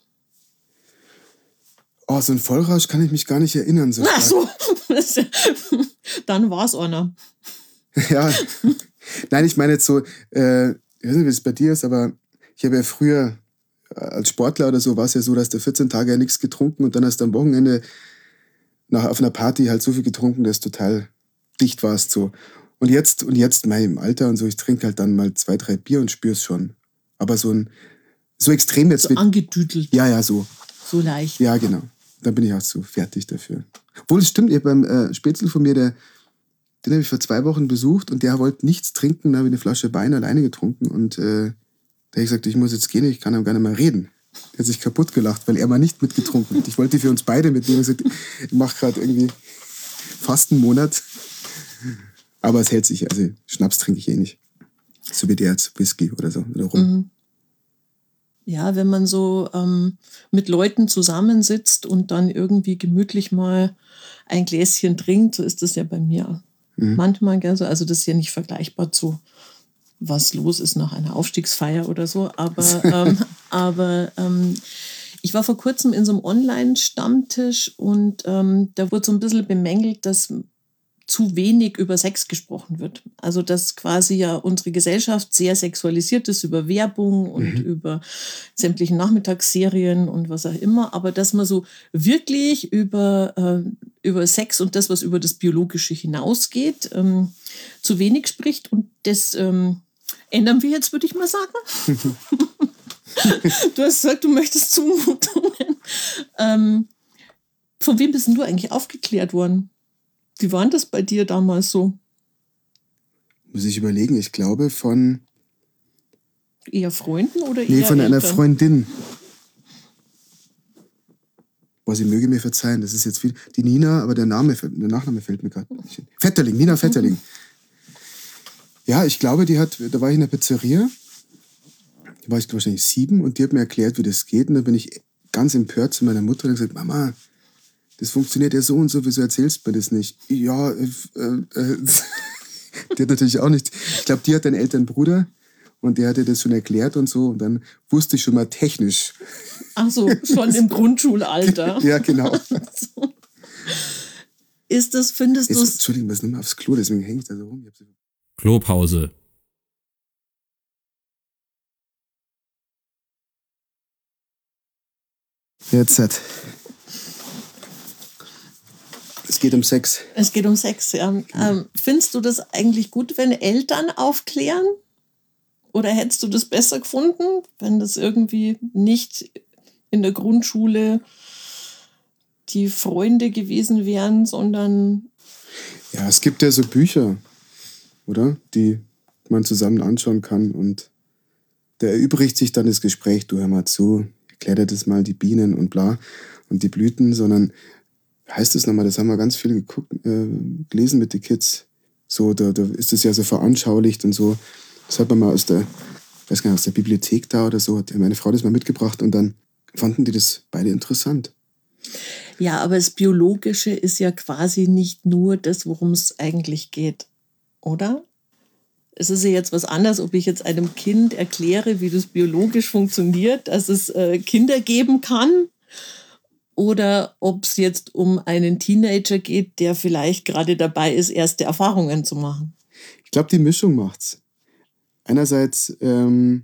Oh, so ein Vollrausch kann ich mich gar nicht erinnern. So Ach so, dann war es einer. Ja, nein, ich meine jetzt so, äh, ich weiß nicht, wie es bei dir ist, aber ich habe ja früher als Sportler oder so, war es ja so, dass du vierzehn Tage ja nichts getrunken und dann hast du am Wochenende nach, auf einer Party halt so viel getrunken, dass du total dicht warst. So. Und jetzt, und jetzt mein, im Alter und so, ich trinke halt dann mal zwei, drei Bier und spür's schon. Aber so ein, so extrem jetzt. So mit, angedüdelt. Ja, ja, so. So leicht. Ja, genau. Dann bin ich auch so fertig dafür. Obwohl, es stimmt, ich beim äh, Spätzl von mir, der, den habe ich vor zwei Wochen besucht und der wollte nichts trinken, da habe ich eine Flasche Wein alleine getrunken und äh, da habe ich gesagt, ich muss jetzt gehen, ich kann ihm gar nicht mehr reden. Der hat sich kaputt gelacht, weil er mal nicht mitgetrunken hat. Ich wollte für uns beide mitnehmen. Ich, gesagt, ich mache gerade irgendwie fast einen Monat. Aber es hält sich. Also Schnaps trinke ich eh nicht. So wie der jetzt Whisky oder so. Oder rum. Mhm. Ja, wenn man so ähm, mit Leuten zusammensitzt und dann irgendwie gemütlich mal ein Gläschen trinkt, so ist das ja bei mir mhm. manchmal. Gell? Also das ist ja nicht vergleichbar zu was los ist nach einer Aufstiegsfeier oder so. Aber, ähm, aber ähm, ich war vor kurzem in so einem Online-Stammtisch und ähm, da wurde so ein bisschen bemängelt, dass zu wenig über Sex gesprochen wird. Also dass quasi ja unsere Gesellschaft sehr sexualisiert ist über Werbung und mhm. über sämtlichen Nachmittagsserien und was auch immer, aber dass man so wirklich über, äh, über Sex und das, was über das Biologische hinausgeht, ähm, zu wenig spricht und das ähm, ändern wir jetzt, würde ich mal sagen. Du hast gesagt, du möchtest Zumutungen. Ähm, von wem bist denn du eigentlich aufgeklärt worden? Wie war das bei dir damals so? Muss ich überlegen, ich glaube von... Eher Freunden oder eher Nee, von Eltern? einer Freundin. Boah, sie möge mir verzeihen, das ist jetzt viel... Die Nina, aber der Name, der Nachname fällt mir gerade nicht hin. Vetterling, Nina Vetterling. Mhm. Ja, ich glaube, die hat... Da war ich in der Pizzeria, da war ich wahrscheinlich sieben und die hat mir erklärt, wie das geht. Und da bin ich ganz empört zu meiner Mutter und gesagt, Mama... Das funktioniert ja so und so, wieso erzählst du mir das nicht? Ja, äh, äh, die hat natürlich auch nicht. Ich glaube, die hat einen älteren Bruder und der hat ihr das schon erklärt und so. Und dann wusste ich schon mal technisch. Ach so, schon im Grundschulalter. Ja, genau. Ist das, findest du es... Entschuldigung, was nimm mal aufs Klo, deswegen hänge ich da so rum. Ich so Klopause. Jetzt hat. Es geht um Sex. Es geht um Sex, ja. Ähm, findest du das eigentlich gut, wenn Eltern aufklären? Oder hättest du das besser gefunden, wenn das irgendwie nicht in der Grundschule die Freunde gewesen wären, sondern... Ja, es gibt ja so Bücher, oder? Die man zusammen anschauen kann und da erübrigt sich dann das Gespräch, du hör mal zu, erklär dir das mal, die Bienen und bla und die Blüten, sondern heißt das nochmal, das haben wir ganz viel geguckt, äh, gelesen mit den Kids. So, da, da ist es ja so veranschaulicht und so. Das hat man mal aus der, ich weiß gar nicht, aus der Bibliothek da oder so, hat meine Frau das mal mitgebracht und dann fanden die das beide interessant. Ja, aber das Biologische ist ja quasi nicht nur das, worum es eigentlich geht, oder? Es ist ja jetzt was anderes, ob ich jetzt einem Kind erkläre, wie das biologisch funktioniert, dass es äh, Kinder geben kann, oder ob es jetzt um einen Teenager geht, der vielleicht gerade dabei ist, erste Erfahrungen zu machen. Ich glaube, die Mischung macht's. Einerseits ähm,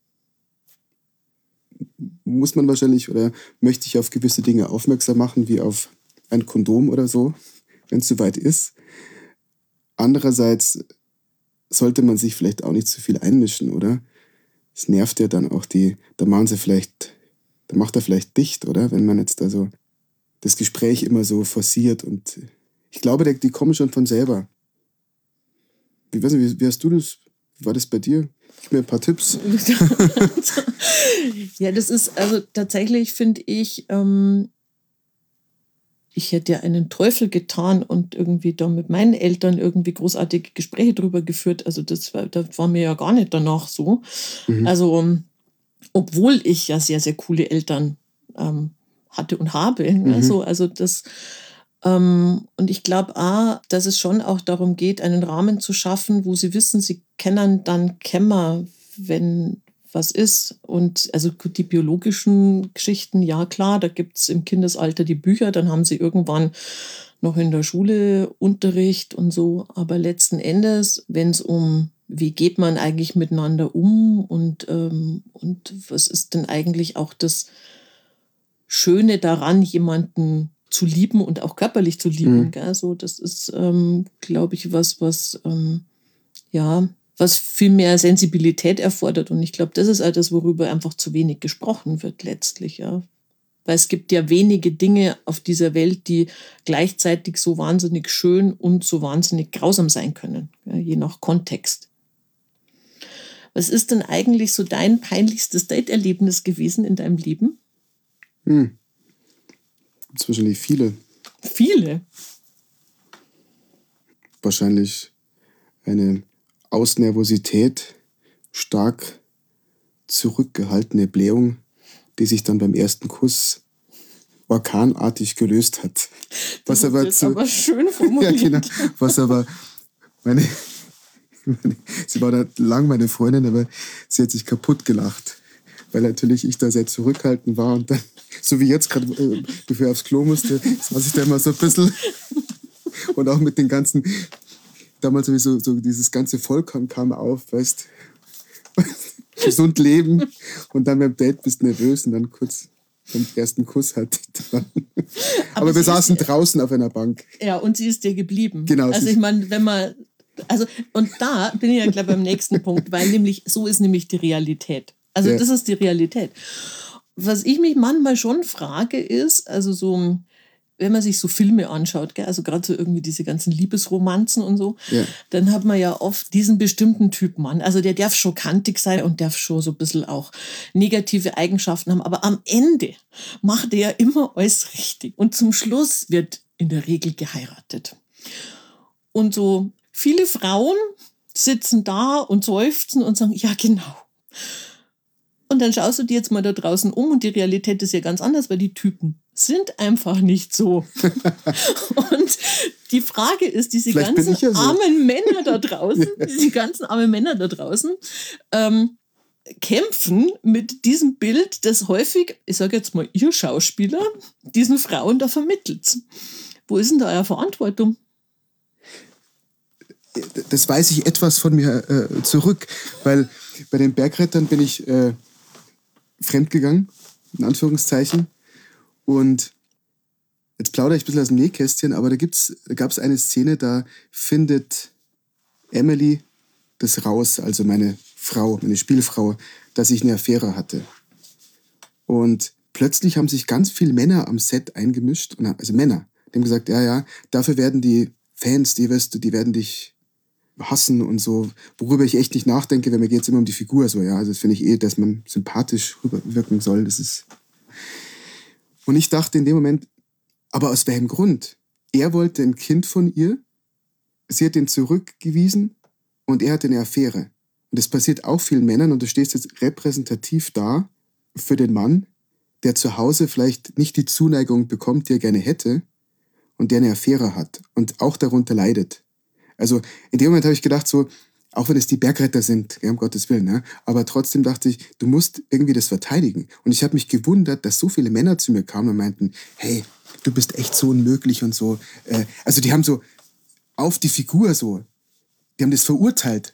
muss man wahrscheinlich oder möchte ich auf gewisse Dinge aufmerksam machen, wie auf ein Kondom oder so, wenn es soweit ist. Andererseits sollte man sich vielleicht auch nicht zu viel einmischen, oder? Es nervt ja dann auch die, da machen sie vielleicht, da macht er vielleicht dicht, oder? Wenn man jetzt da so das Gespräch immer so forciert und ich glaube, die kommen schon von selber. Ich weiß nicht, wie, wie hast du das, wie war das bei dir? Gib mir ein paar Tipps. Ja, das ist, also tatsächlich finde ich, ähm, ich hätte ja einen Teufel getan und irgendwie da mit meinen Eltern irgendwie großartige Gespräche drüber geführt. Also das war, das war mir ja gar nicht danach so. Mhm. Also, obwohl ich ja sehr, sehr coole Eltern ähm, hatte und habe. Mhm. Also, also das, ähm, und ich glaube auch, dass es schon auch darum geht, einen Rahmen zu schaffen, wo sie wissen, sie kennen dann Kämmer, wenn was ist. Und also die biologischen Geschichten, ja klar, da gibt es im Kindesalter die Bücher, dann haben sie irgendwann noch in der Schule Unterricht und so. Aber letzten Endes, wenn es um, wie geht man eigentlich miteinander um und, ähm, und was ist denn eigentlich auch das Schöne daran, jemanden zu lieben und auch körperlich zu lieben. Mhm. Gell? So, das ist, ähm, glaube ich, was, was, ähm, ja, was viel mehr Sensibilität erfordert. Und ich glaube, das ist all das, worüber einfach zu wenig gesprochen wird letztlich. Ja. Weil es gibt ja wenige Dinge auf dieser Welt, die gleichzeitig so wahnsinnig schön und so wahnsinnig grausam sein können, ja, je nach Kontext. Was ist denn eigentlich so dein peinlichstes Date-Erlebnis gewesen in deinem Leben? Hm. Wahrscheinlich viele. Viele? Wahrscheinlich eine aus Nervosität stark zurückgehaltene Blähung, die sich dann beim ersten Kuss orkanartig gelöst hat. Was das aber, ist zu, aber schön formuliert. Ja, genau. Was aber meine, meine, sie war da lang meine Freundin, aber sie hat sich kaputt gelacht, weil natürlich ich da sehr zurückhaltend war und dann, so wie jetzt gerade, äh, bevor ich aufs Klo musste, saß ich da immer so ein bisschen und auch mit den ganzen, damals sowieso so dieses ganze Volk kam, kam auf, weißt, gesund leben und dann beim Date bist du nervös und dann kurz beim ersten Kuss halt. Aber, Aber wir saßen ist, draußen auf einer Bank. Ja, und sie ist dir geblieben. Genau. Also ich meine, wenn man, also und da bin ich ja gleich beim nächsten Punkt, weil nämlich, so ist nämlich die Realität. Also ja. Das ist die Realität. Was ich mich manchmal schon frage ist, also so, wenn man sich so Filme anschaut, gell, also gerade so irgendwie diese ganzen Liebesromanzen und so, ja. Dann hat man ja oft diesen bestimmten Typ Mann. Also der darf schon kantig sein und darf schon so ein bisschen auch negative Eigenschaften haben. Aber am Ende macht er ja immer alles richtig. Und zum Schluss wird in der Regel geheiratet. Und so viele Frauen sitzen da und seufzen und sagen, ja genau. Und dann schaust du dir jetzt mal da draußen um und die Realität ist ja ganz anders, weil die Typen sind einfach nicht so. Und die Frage ist, diese Vielleicht ganzen ja so. armen Männer da draußen, diese ganzen armen Männer da draußen, ähm, kämpfen mit diesem Bild, das häufig, ich sage jetzt mal, ihr Schauspieler, diesen Frauen da vermittelt. Wo ist denn da eure Verantwortung? Das weiß ich etwas von mir äh, zurück, weil bei den Bergrettern bin ich äh, fremdgegangen, in Anführungszeichen. Und jetzt plaudere ich ein bisschen aus dem Nähkästchen, aber da, gibt's, da gab es eine Szene, da findet Emily das raus, also meine Frau, meine Spielfrau, dass ich eine Affäre hatte. Und plötzlich haben sich ganz viele Männer am Set eingemischt, und, also Männer, die haben gesagt, ja, ja, dafür werden die Fans, die, weißt du, die werden dich hassen und so, worüber ich echt nicht nachdenke, weil mir geht es immer um die Figur, so, ja, also das finde ich eh, dass man sympathisch rüberwirken soll, das ist... Und ich dachte in dem Moment, aber aus welchem Grund? Er wollte ein Kind von ihr, sie hat ihn zurückgewiesen und er hatte eine Affäre. Und das passiert auch vielen Männern und du stehst jetzt repräsentativ da für den Mann, der zu Hause vielleicht nicht die Zuneigung bekommt, die er gerne hätte und der eine Affäre hat und auch darunter leidet. Also in dem Moment habe ich gedacht, so, auch wenn es die Bergretter sind, ja, um Gottes Willen, ne? Aber trotzdem dachte ich, du musst irgendwie das verteidigen. Und ich habe mich gewundert, dass so viele Männer zu mir kamen und meinten, hey, du bist echt so unmöglich und so. Äh, also die haben so auf die Figur so, die haben das verurteilt,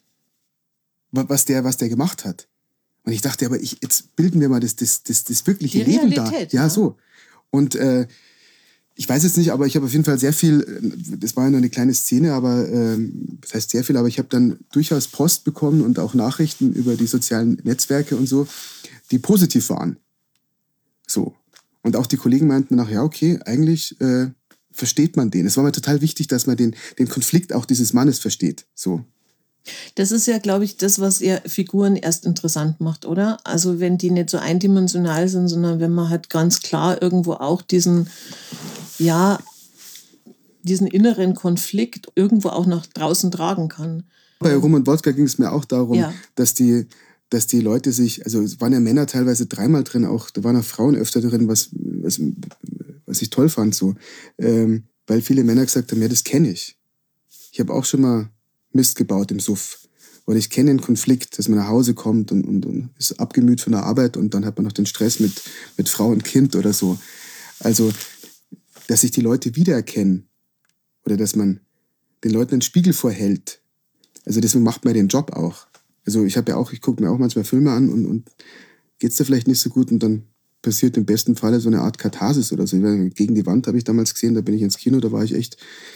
was der, was der gemacht hat. Und ich dachte, aber ich, jetzt bilden wir mal das, das, das, das wirkliche die Leben da. Realität, ja, ja, so. Und äh, ich weiß jetzt nicht, aber ich habe auf jeden Fall sehr viel, das war ja nur eine kleine Szene, aber ähm, das heißt sehr viel, aber ich habe dann durchaus Post bekommen und auch Nachrichten über die sozialen Netzwerke und so, die positiv waren. So. Und auch die Kollegen meinten nach, ja, okay, eigentlich äh, versteht man den. Es war mir total wichtig, dass man den, den Konflikt auch dieses Mannes versteht. So. Das ist ja, glaube ich, das, was ihr Figuren erst interessant macht, oder? Also wenn die nicht so eindimensional sind, sondern wenn man halt ganz klar irgendwo auch diesen, ja, diesen inneren Konflikt irgendwo auch nach draußen tragen kann. Bei Rum und Wodka ging es mir auch darum, ja. dass die, dass die Leute sich, also es waren ja Männer teilweise dreimal drin, auch da waren auch Frauen öfter drin, was, was, was ich toll fand, so. Ähm, weil viele Männer gesagt haben, ja, das kenne ich. Ich habe auch schon mal Mist gebaut im Suff. Oder ich kenne den Konflikt, dass man nach Hause kommt und, und, und ist abgemüht von der Arbeit und dann hat man noch den Stress mit, mit Frau und Kind oder so. Also, dass sich die Leute wiedererkennen oder dass man den Leuten einen Spiegel vorhält. Also deswegen macht man den Job auch. Also ich habe ja auch, ich gucke mir auch manchmal Filme an und, und geht's da vielleicht nicht so gut und dann passiert im besten Falle so eine Art Katharsis oder so. Gegen die Wand habe ich damals gesehen, da bin ich ins Kino, da war ich echt...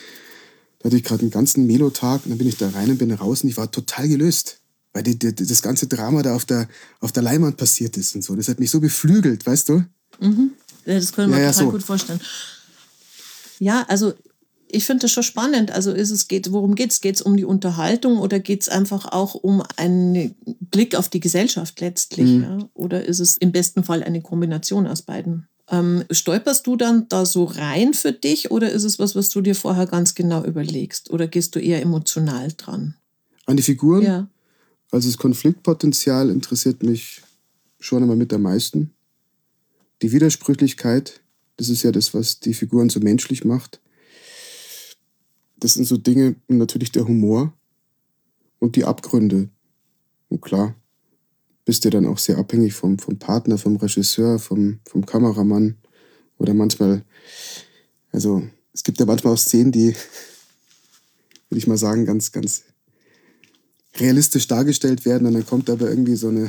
Da hatte ich gerade einen ganzen Melotag und dann bin ich da rein und bin raus und ich war total gelöst. Weil die, die, das ganze Drama da auf der, auf der Leinwand passiert ist und so. Das hat mich so beflügelt, weißt du? Mhm. Ja, das können wir ja, total ja, so. gut vorstellen. Ja, also ich finde das schon spannend. Also ist es geht, worum geht es? Geht es um die Unterhaltung oder geht es einfach auch um einen Blick auf die Gesellschaft letztlich? Mhm. Ja? Oder ist es im besten Fall eine Kombination aus beiden? Ähm, stolperst du dann da so rein für dich oder ist es was, was du dir vorher ganz genau überlegst? Oder gehst du eher emotional dran? An die Figuren? Ja. Also das Konfliktpotenzial interessiert mich schon einmal mit am meisten. Die Widersprüchlichkeit, das ist ja das, was die Figuren so menschlich macht. Das sind so Dinge, und natürlich der Humor und die Abgründe. Und klar, bist du dann auch sehr abhängig vom, vom Partner, vom Regisseur, vom, vom Kameramann. Oder manchmal, also es gibt ja manchmal auch Szenen, die, würde ich mal sagen, ganz, ganz realistisch dargestellt werden. Und dann kommt aber irgendwie so eine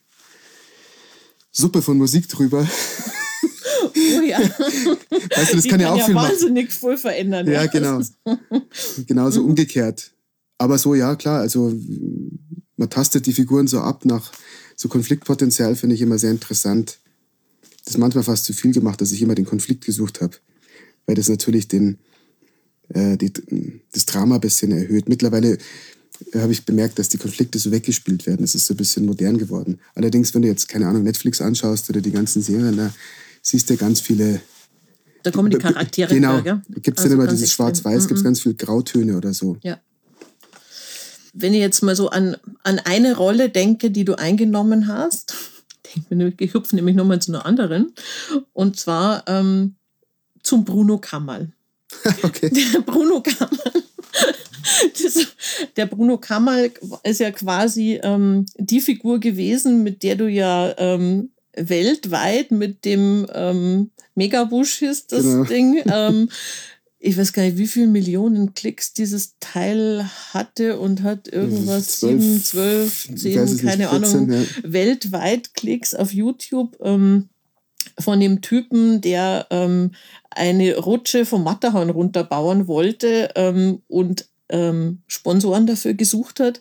Suppe von Musik drüber. Oh ja. Weißt du, das Die kann ja auch ja viel wahnsinnig machen. Voll verändern. Ja, genau. Genauso umgekehrt. Aber so, ja, klar, also man tastet die Figuren so ab nach so Konfliktpotenzial, finde ich immer sehr interessant. Das ist manchmal fast zu viel gemacht, dass ich immer den Konflikt gesucht habe, weil das natürlich den, äh, die, das Drama ein bisschen erhöht. Mittlerweile äh, habe ich bemerkt, dass die Konflikte so weggespielt werden. Es ist so ein bisschen modern geworden. Allerdings, wenn du jetzt, keine Ahnung, Netflix anschaust oder die ganzen Serien, da siehst du ganz viele... Da kommen die Charaktere Genau, wieder, gell? da gibt es Also dann immer ganz dieses extrem. Schwarz-Weiß, Mhm. gibt es ganz viele Grautöne oder so. Ja. Wenn ich jetzt mal so an, an eine Rolle denke, die du eingenommen hast, ich hüpfe nämlich nochmal zu einer anderen, und zwar ähm, zum Bruno Kammerl. Okay. Der Bruno Kammerl, das, der Bruno Kammerl ist ja quasi ähm, die Figur gewesen, mit der du ja ähm, weltweit mit dem ähm, Megabusch ist das Genau. Ding, ähm, ich weiß gar nicht, wie viele Millionen Klicks dieses Teil hatte und hat irgendwas sieben, zwölf, zehn, keine Ahnung, ja. weltweit Klicks auf YouTube ähm, von dem Typen, der ähm, eine Rutsche vom Matterhorn runterbauen wollte ähm, und ähm, Sponsoren dafür gesucht hat.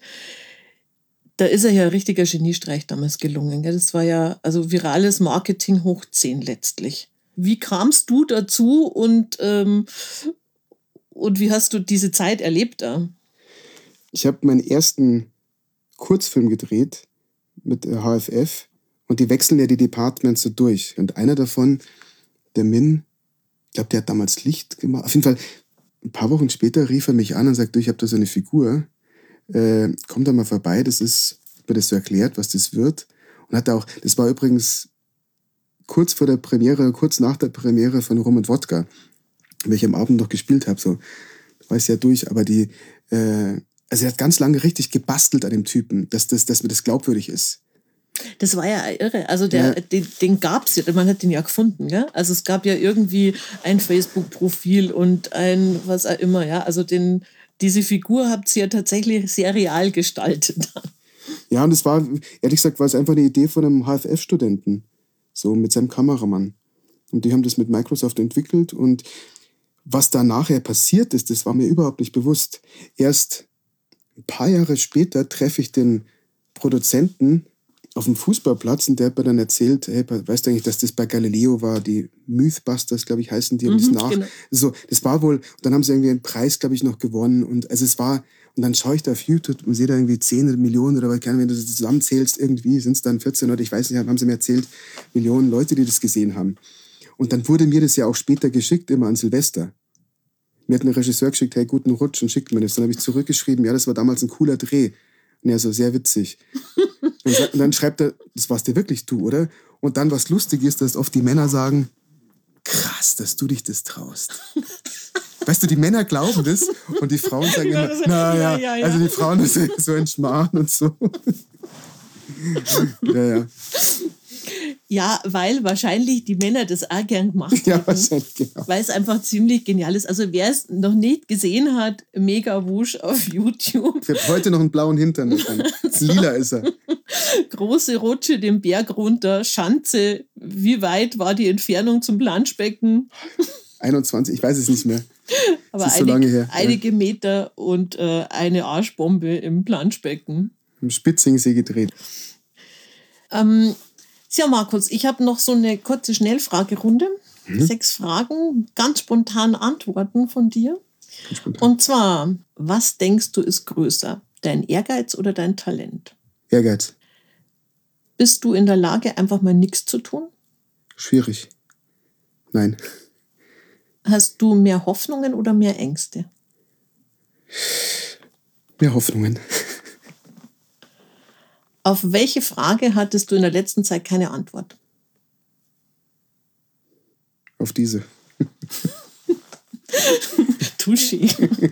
Da ist er ja ein richtiger Geniestreich damals gelungen. Gell? Das war ja also virales Marketing hoch zehn letztlich. Wie kamst du dazu und, ähm, und wie hast du diese Zeit erlebt da? Ich habe meinen ersten Kurzfilm gedreht mit H F F und die wechseln ja die Departments so durch. Und einer davon, der Min, ich glaube, der hat damals Licht gemacht. Auf jeden Fall, ein paar Wochen später rief er mich an und sagte, ich habe da so eine Figur, äh, komm da mal vorbei, das ist, mir das so erklärt, was das wird. Und hat auch, das war übrigens kurz vor der Premiere, kurz nach der Premiere von Rum und Wodka, welche am Abend noch gespielt habe, so, war es ja durch, aber die, äh, also er hat ganz lange richtig gebastelt an dem Typen, dass, das, dass mir das glaubwürdig ist. Das war ja irre. Also der, ja. den, den gab es ja, man hat den ja gefunden. Gell? Also es gab ja irgendwie ein Facebook-Profil und ein was auch immer. Ja? Also den, diese Figur habt ihr ja tatsächlich sehr real gestaltet. Ja, und es war, ehrlich gesagt, war es einfach eine Idee von einem H F F-Studenten, so mit seinem Kameramann. Und die haben das mit Microsoft entwickelt und was da nachher passiert ist, das war mir überhaupt nicht bewusst. Erst ein paar Jahre später treffe ich den Produzenten auf dem Fußballplatz und der hat mir dann erzählt, hey, weißt du eigentlich, dass das bei Galileo war, die Mythbusters, glaube ich, heißen die, haben mhm, das nach. Genau. So, das war wohl, und dann haben sie irgendwie einen Preis, glaube ich, noch gewonnen und also es war, und dann schaue ich da auf YouTube und sehe da irgendwie zehn Millionen oder was, keine Ahnung, wenn du das zusammenzählst, irgendwie sind es dann vierzehn oder ich weiß nicht, haben sie mir erzählt, Millionen Leute, die das gesehen haben. Und dann wurde mir das ja auch später geschickt, immer an Silvester. Mir hat ein Regisseur geschickt, hey, guten Rutsch, und schickt mir das. Dann habe ich zurückgeschrieben, ja, das war damals ein cooler Dreh. Und er so, sehr witzig. Und dann schreibt er, das warst dir wirklich du, oder? Und dann, was lustig ist, dass oft die Männer sagen, krass, dass du dich das traust. Weißt du, die Männer glauben das und die Frauen sagen immer, naja, ja, ja, ja. Also die Frauen sind so ein Schmarrn und so. ja, ja. Ja, weil wahrscheinlich die Männer das auch gern gemacht haben. Ja, wahrscheinlich, genau. Weil es einfach ziemlich genial ist. Also wer es noch nicht gesehen hat, mega wusch auf YouTube. Ich habe heute noch einen blauen Hintern. So. Lila ist er. Große Rutsche den Berg runter, Schanze. Wie weit war die Entfernung zum Planschbecken? einundzwanzig, ich weiß es nicht mehr. Aber das ist so einig, lange her. Einige ja. Meter und äh, eine Arschbombe im Planschbecken. Im Spitzingsee gedreht. Ähm, Ja, Markus, ich habe noch so eine kurze Schnellfragerunde. Mhm. Sechs Fragen, ganz spontan Antworten von dir. Und zwar, was denkst du ist größer? Dein Ehrgeiz oder dein Talent? Ehrgeiz. Bist du in der Lage, einfach mal nichts zu tun? Schwierig. Nein. Hast du mehr Hoffnungen oder mehr Ängste? Mehr Hoffnungen. Auf welche Frage hattest du in der letzten Zeit keine Antwort? Auf diese. Touché.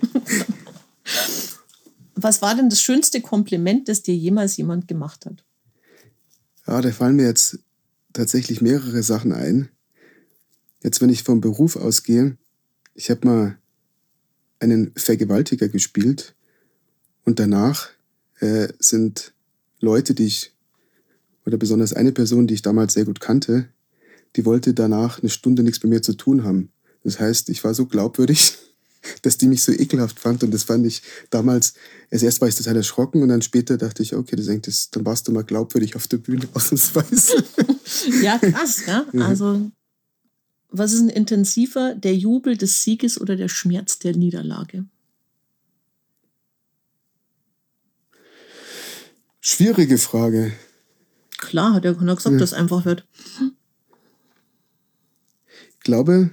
Was war denn das schönste Kompliment, das dir jemals jemand gemacht hat? Ja, da fallen mir jetzt tatsächlich mehrere Sachen ein. Jetzt, wenn ich vom Beruf ausgehe, ich habe mal einen Vergewaltiger gespielt und danach äh, sind Leute, die ich, oder besonders eine Person, die ich damals sehr gut kannte, die wollte danach eine Stunde nichts mit mir zu tun haben. Das heißt, ich war so glaubwürdig, dass die mich so ekelhaft fand und das fand ich damals, erst erst war ich total erschrocken und dann später dachte ich, okay, das, das, dann warst du mal glaubwürdig auf der Bühne, ausnahmsweise. Ja, krass, ja. Also, was ist denn intensiver, der Jubel des Sieges oder der Schmerz der Niederlage? Schwierige Frage. Klar, hat er gesagt, ja. Dass es einfach wird. Ich glaube,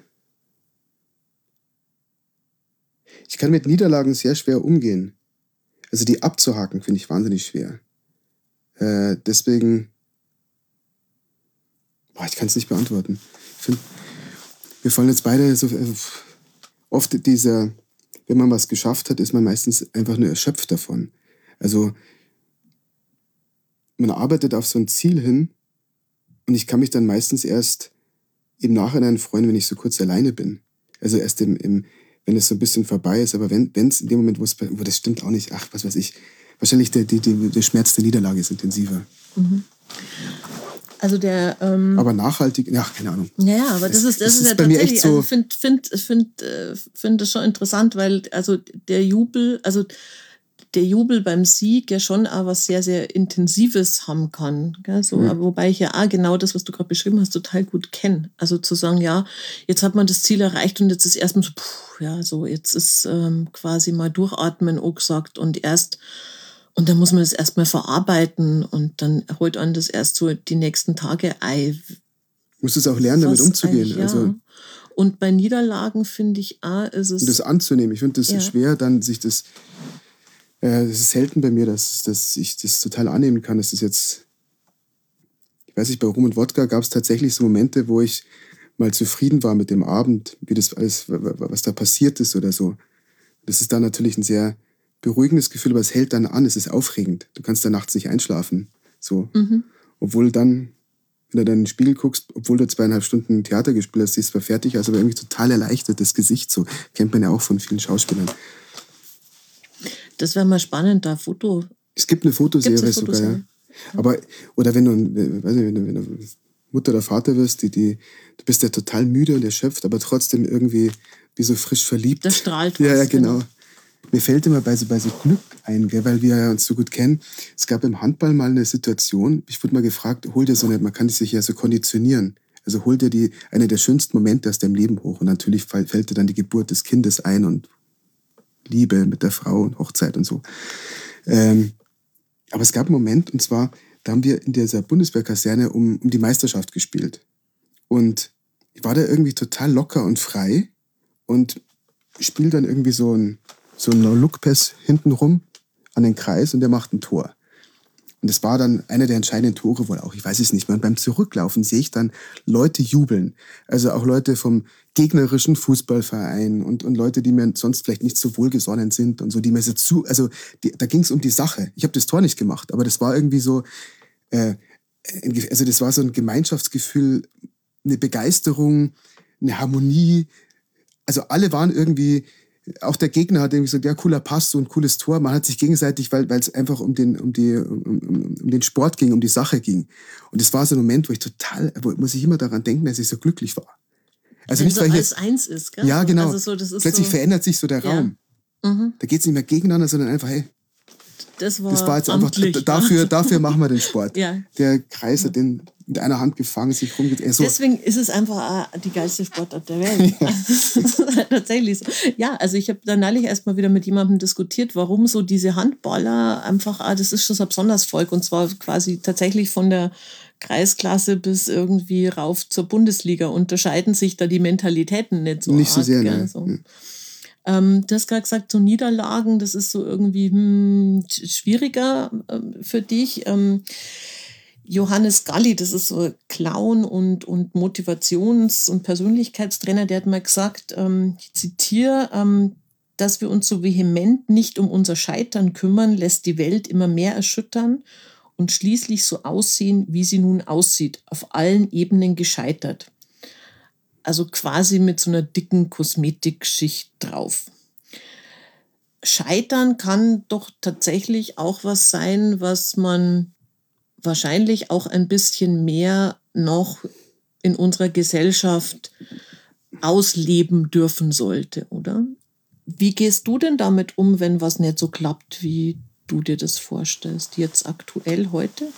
ich kann mit Niederlagen sehr schwer umgehen. Also die abzuhaken, finde ich wahnsinnig schwer. Äh, deswegen, boah, ich kann es nicht beantworten. Ich find, wir fallen jetzt beide so äh, oft dieser, wenn man was geschafft hat, ist man meistens einfach nur erschöpft davon. Also man arbeitet auf so ein Ziel hin und ich kann mich dann meistens erst im Nachhinein freuen, wenn ich so kurz alleine bin. Also erst im, im wenn es so ein bisschen vorbei ist. Aber wenn es in dem Moment, wo es, wo das stimmt auch nicht, ach, was weiß ich, wahrscheinlich der, die, die, der Schmerz der Niederlage ist intensiver. Mhm. Also der... Ähm, aber nachhaltig, ja, keine Ahnung. Ja, ja, aber das ist, das es ist, ist ja bei mir tatsächlich, echt so, also ich finde find, find, äh, find das schon interessant, weil also der Jubel, also der Jubel beim Sieg ja schon auch was sehr, sehr Intensives haben kann. Gell? So, Mhm. aber wobei ich ja auch genau das, was du gerade beschrieben hast, total gut kenne. Also zu sagen, ja, jetzt hat man das Ziel erreicht und jetzt ist erstmal so, puh, ja, so jetzt ist ähm, quasi mal durchatmen angesagt und erst, und dann muss man das erstmal verarbeiten und dann holt man das erst so die nächsten Tage ein. Muss es auch lernen, damit umzugehen. Ja. Also, und bei Niederlagen finde ich auch, ist es... und das anzunehmen. Ich finde das ja. schwer, dann sich das... Äh, das ist selten bei mir, dass, dass ich das total annehmen kann. Das ist jetzt... Ich weiß nicht, bei Rum und Wodka gab es tatsächlich so Momente, wo ich mal zufrieden war mit dem Abend, wie das alles, was da passiert ist oder so. Das ist dann natürlich ein sehr beruhigendes Gefühl, aber es hält dann an, es ist aufregend. Du kannst da nachts nicht einschlafen. So. Mhm. Obwohl dann... wenn du dann in den Spiegel guckst, obwohl du zweieinhalb Stunden Theater gespielt hast, siehst du zwar fertig, also aber irgendwie total erleichtert, das Gesicht so. Kennt man ja auch von vielen Schauspielern. Das wäre mal spannend, da Foto. Es gibt eine Fotoserie, eine Fotoserie? sogar, ja. Aber, oder wenn du, weiß nicht, wenn du, wenn du Mutter oder Vater wirst, die, die, du bist ja total müde und erschöpft, aber trotzdem irgendwie wie so frisch verliebt. Das strahlt was. Ja, ja, genau. Mir fällt immer bei so, bei so Glück ein, gell, weil wir uns so gut kennen. Es gab im Handball mal eine Situation, ich wurde mal gefragt, hol dir so eine, man kann sich ja so konditionieren. Also hol dir die, eine der schönsten Momente aus deinem Leben hoch. Und natürlich fällt dir dann die Geburt des Kindes ein und Liebe mit der Frau und Hochzeit und so. Ähm, aber es gab einen Moment, und zwar, da haben wir in dieser Bundeswehrkaserne um, um die Meisterschaft gespielt. Und ich war da irgendwie total locker und frei und spiele dann irgendwie so ein so ein No-Look-Pass hinten rum an den Kreis und der macht ein Tor. Und das war dann einer der entscheidenden Tore wohl auch, ich weiß es nicht mehr. Und beim Zurücklaufen sehe ich dann Leute jubeln. Also auch Leute vom gegnerischen Fußballverein und, und Leute, die mir sonst vielleicht nicht so wohlgesonnen sind und so, die mir so zu, also die, da ging es um die Sache. Ich habe das Tor nicht gemacht, aber das war irgendwie so, äh, also das war so ein Gemeinschaftsgefühl, eine Begeisterung, eine Harmonie. Also alle waren irgendwie, auch der Gegner hat irgendwie gesagt, ja, cooler Pass, so ein cooles Tor. Man hat sich gegenseitig, weil es einfach um den, um, die, um, um, um den Sport ging, um die Sache ging. Und das war so ein Moment, wo ich total, wo muss ich immer daran denken, dass ich so glücklich war. Also wenn nicht, so weil ich alles jetzt, eins ist, gell? Ja, genau. Also so, das ist Plötzlich so, verändert sich so der ja. Raum. Mhm. Da geht es nicht mehr gegeneinander, sondern einfach, hey, das war, das war jetzt amtlich, einfach, dafür, dafür machen wir den Sport. Ja. Der Kreis hat den mit einer Hand gefangen, sich rumgedreht. So. Deswegen ist es einfach die geilste Sportart der Welt. Ja. Das ist halt tatsächlich so. Ja, also ich habe da neulich erst mal wieder mit jemandem diskutiert, warum so diese Handballer einfach, ah, das ist schon so ein besonderes Volk und zwar quasi tatsächlich von der Kreisklasse bis irgendwie rauf zur Bundesliga unterscheiden sich da die Mentalitäten nicht so Nicht so arg, sehr, gell, ne? so. Ähm, du hast gerade gesagt, so Niederlagen, das ist so irgendwie hm, schwieriger äh, für dich. Ähm, Johannes Galli, das ist so Clown und, und Motivations- und Persönlichkeitstrainer, der hat mal gesagt, ähm, ich zitiere, ähm, dass wir uns so vehement nicht um unser Scheitern kümmern, lässt die Welt immer mehr erschüttern und schließlich so aussehen, wie sie nun aussieht, auf allen Ebenen gescheitert. Also quasi mit so einer dicken Kosmetikschicht drauf. Scheitern kann doch tatsächlich auch was sein, was man wahrscheinlich auch ein bisschen mehr noch in unserer Gesellschaft ausleben dürfen sollte, oder? Wie gehst du denn damit um, wenn was nicht so klappt, wie du dir das vorstellst, jetzt aktuell heute?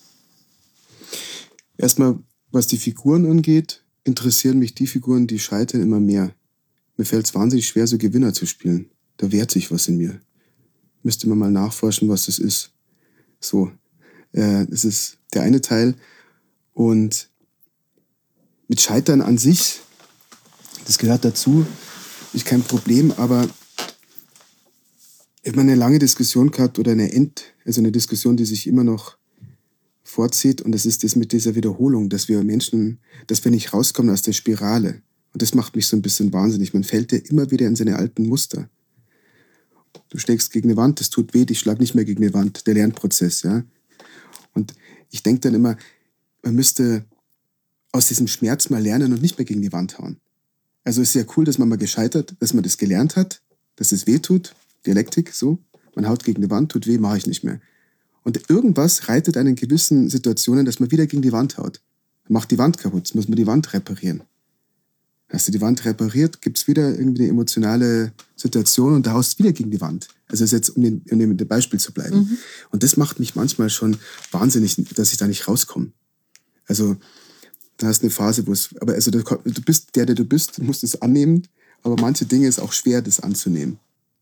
Erstmal, was die Figuren angeht, interessieren mich die Figuren, die scheitern, immer mehr. Mir fällt es wahnsinnig schwer, so Gewinner zu spielen. Da wehrt sich was in mir. Müsste man mal nachforschen, was das ist. So, äh, das ist der eine Teil. Und mit Scheitern an sich, das gehört dazu, ist kein Problem, aber ich habe eine lange Diskussion gehabt oder eine End, also eine Diskussion, die sich immer noch vorzieht, und das ist das mit dieser Wiederholung, dass wir Menschen, dass wir nicht rauskommen aus der Spirale. Und das macht mich so ein bisschen wahnsinnig. Man fällt ja immer wieder in seine alten Muster. Du schlägst gegen eine Wand, das tut weh, ich schlag nicht mehr gegen eine Wand. Der Lernprozess, ja. Und ich denke dann immer, man müsste aus diesem Schmerz mal lernen und nicht mehr gegen die Wand hauen. Also es ist ja cool, dass man mal gescheitert, dass man das gelernt hat, dass es weh tut, Dialektik, so. Man haut gegen die Wand, tut weh, mache ich nicht mehr. Und irgendwas reitet einen in gewissen Situationen, dass man wieder gegen die Wand haut. Macht die Wand kaputt, jetzt muss man die Wand reparieren. Hast du die Wand repariert, gibt es wieder irgendwie eine emotionale Situation und da haust du wieder gegen die Wand. Also das ist jetzt, um, den, um dem Beispiel zu bleiben. Mhm. Und das macht mich manchmal schon wahnsinnig, dass ich da nicht rauskomme. Also da hast du eine Phase, wo es, aber also du bist der, der du bist, du musst es annehmen, aber manche Dinge ist auch schwer, das anzunehmen.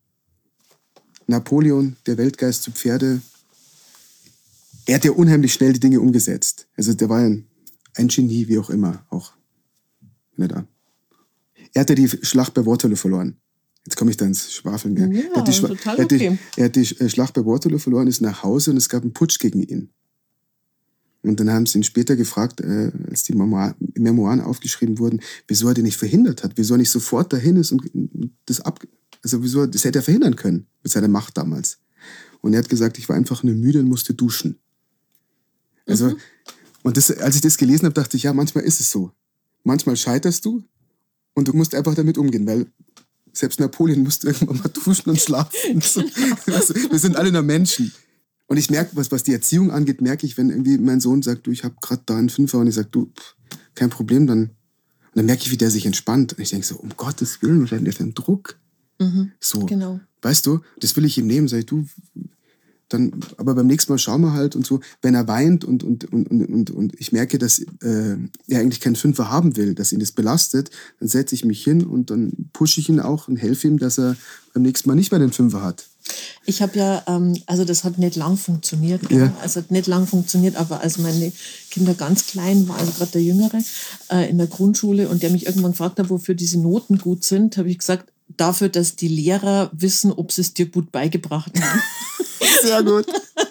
Napoleon, der Weltgeist zu Pferde, er hat ja unheimlich schnell die Dinge umgesetzt. Also der war ein, ein Genie, wie auch immer, auch. Nicht an. Er hat ja die Schlacht bei Waterloo verloren. Jetzt komme ich da ins Schwafeln. Ja, er hat die, Schwa- total okay. er hat die, er hat die Schlacht bei Waterloo verloren, ist nach Hause und es gab einen Putsch gegen ihn. Und dann haben sie ihn später gefragt, äh, als die Memoir- Memoiren aufgeschrieben wurden, wieso er den nicht verhindert hat, wieso er nicht sofort dahin ist und das ab, also wieso, das hätte er verhindern können mit seiner Macht damals. Und er hat gesagt, ich war einfach nur müde und musste duschen. Also, mhm. und das, als ich das gelesen habe, dachte ich, ja, manchmal ist es so. Manchmal scheiterst du und du musst einfach damit umgehen, weil selbst Napoleon musste irgendwann mal duschen und schlafen. Also, wir sind alle nur Menschen. Und ich merke, was, was die Erziehung angeht, merke ich, wenn irgendwie mein Sohn sagt, du, ich habe gerade da einen Fünfer und ich sage, du, pff, kein Problem, dann, und dann merke ich, wie der sich entspannt. Und ich denke so, um Gottes Willen, was hat der für einen Druck? Mhm, so, genau. Weißt du, das will ich ihm nehmen, sag ich, du, dann, aber beim nächsten Mal schauen wir halt und so, wenn er weint und, und, und, und, und ich merke, dass äh, er eigentlich keinen Fünfer haben will, dass ihn das belastet, dann setze ich mich hin und dann pushe ich ihn auch und helfe ihm, dass er beim nächsten Mal nicht mehr den Fünfer hat. Ich habe ja, ähm, also das hat nicht lang funktioniert, ja. Also hat nicht lang funktioniert, aber als meine Kinder ganz klein waren, also gerade der Jüngere, äh, in der Grundschule und der mich irgendwann gefragt hat, wofür diese Noten gut sind, habe ich gesagt, dafür, dass die Lehrer wissen, ob sie es dir gut beigebracht haben. Sehr gut.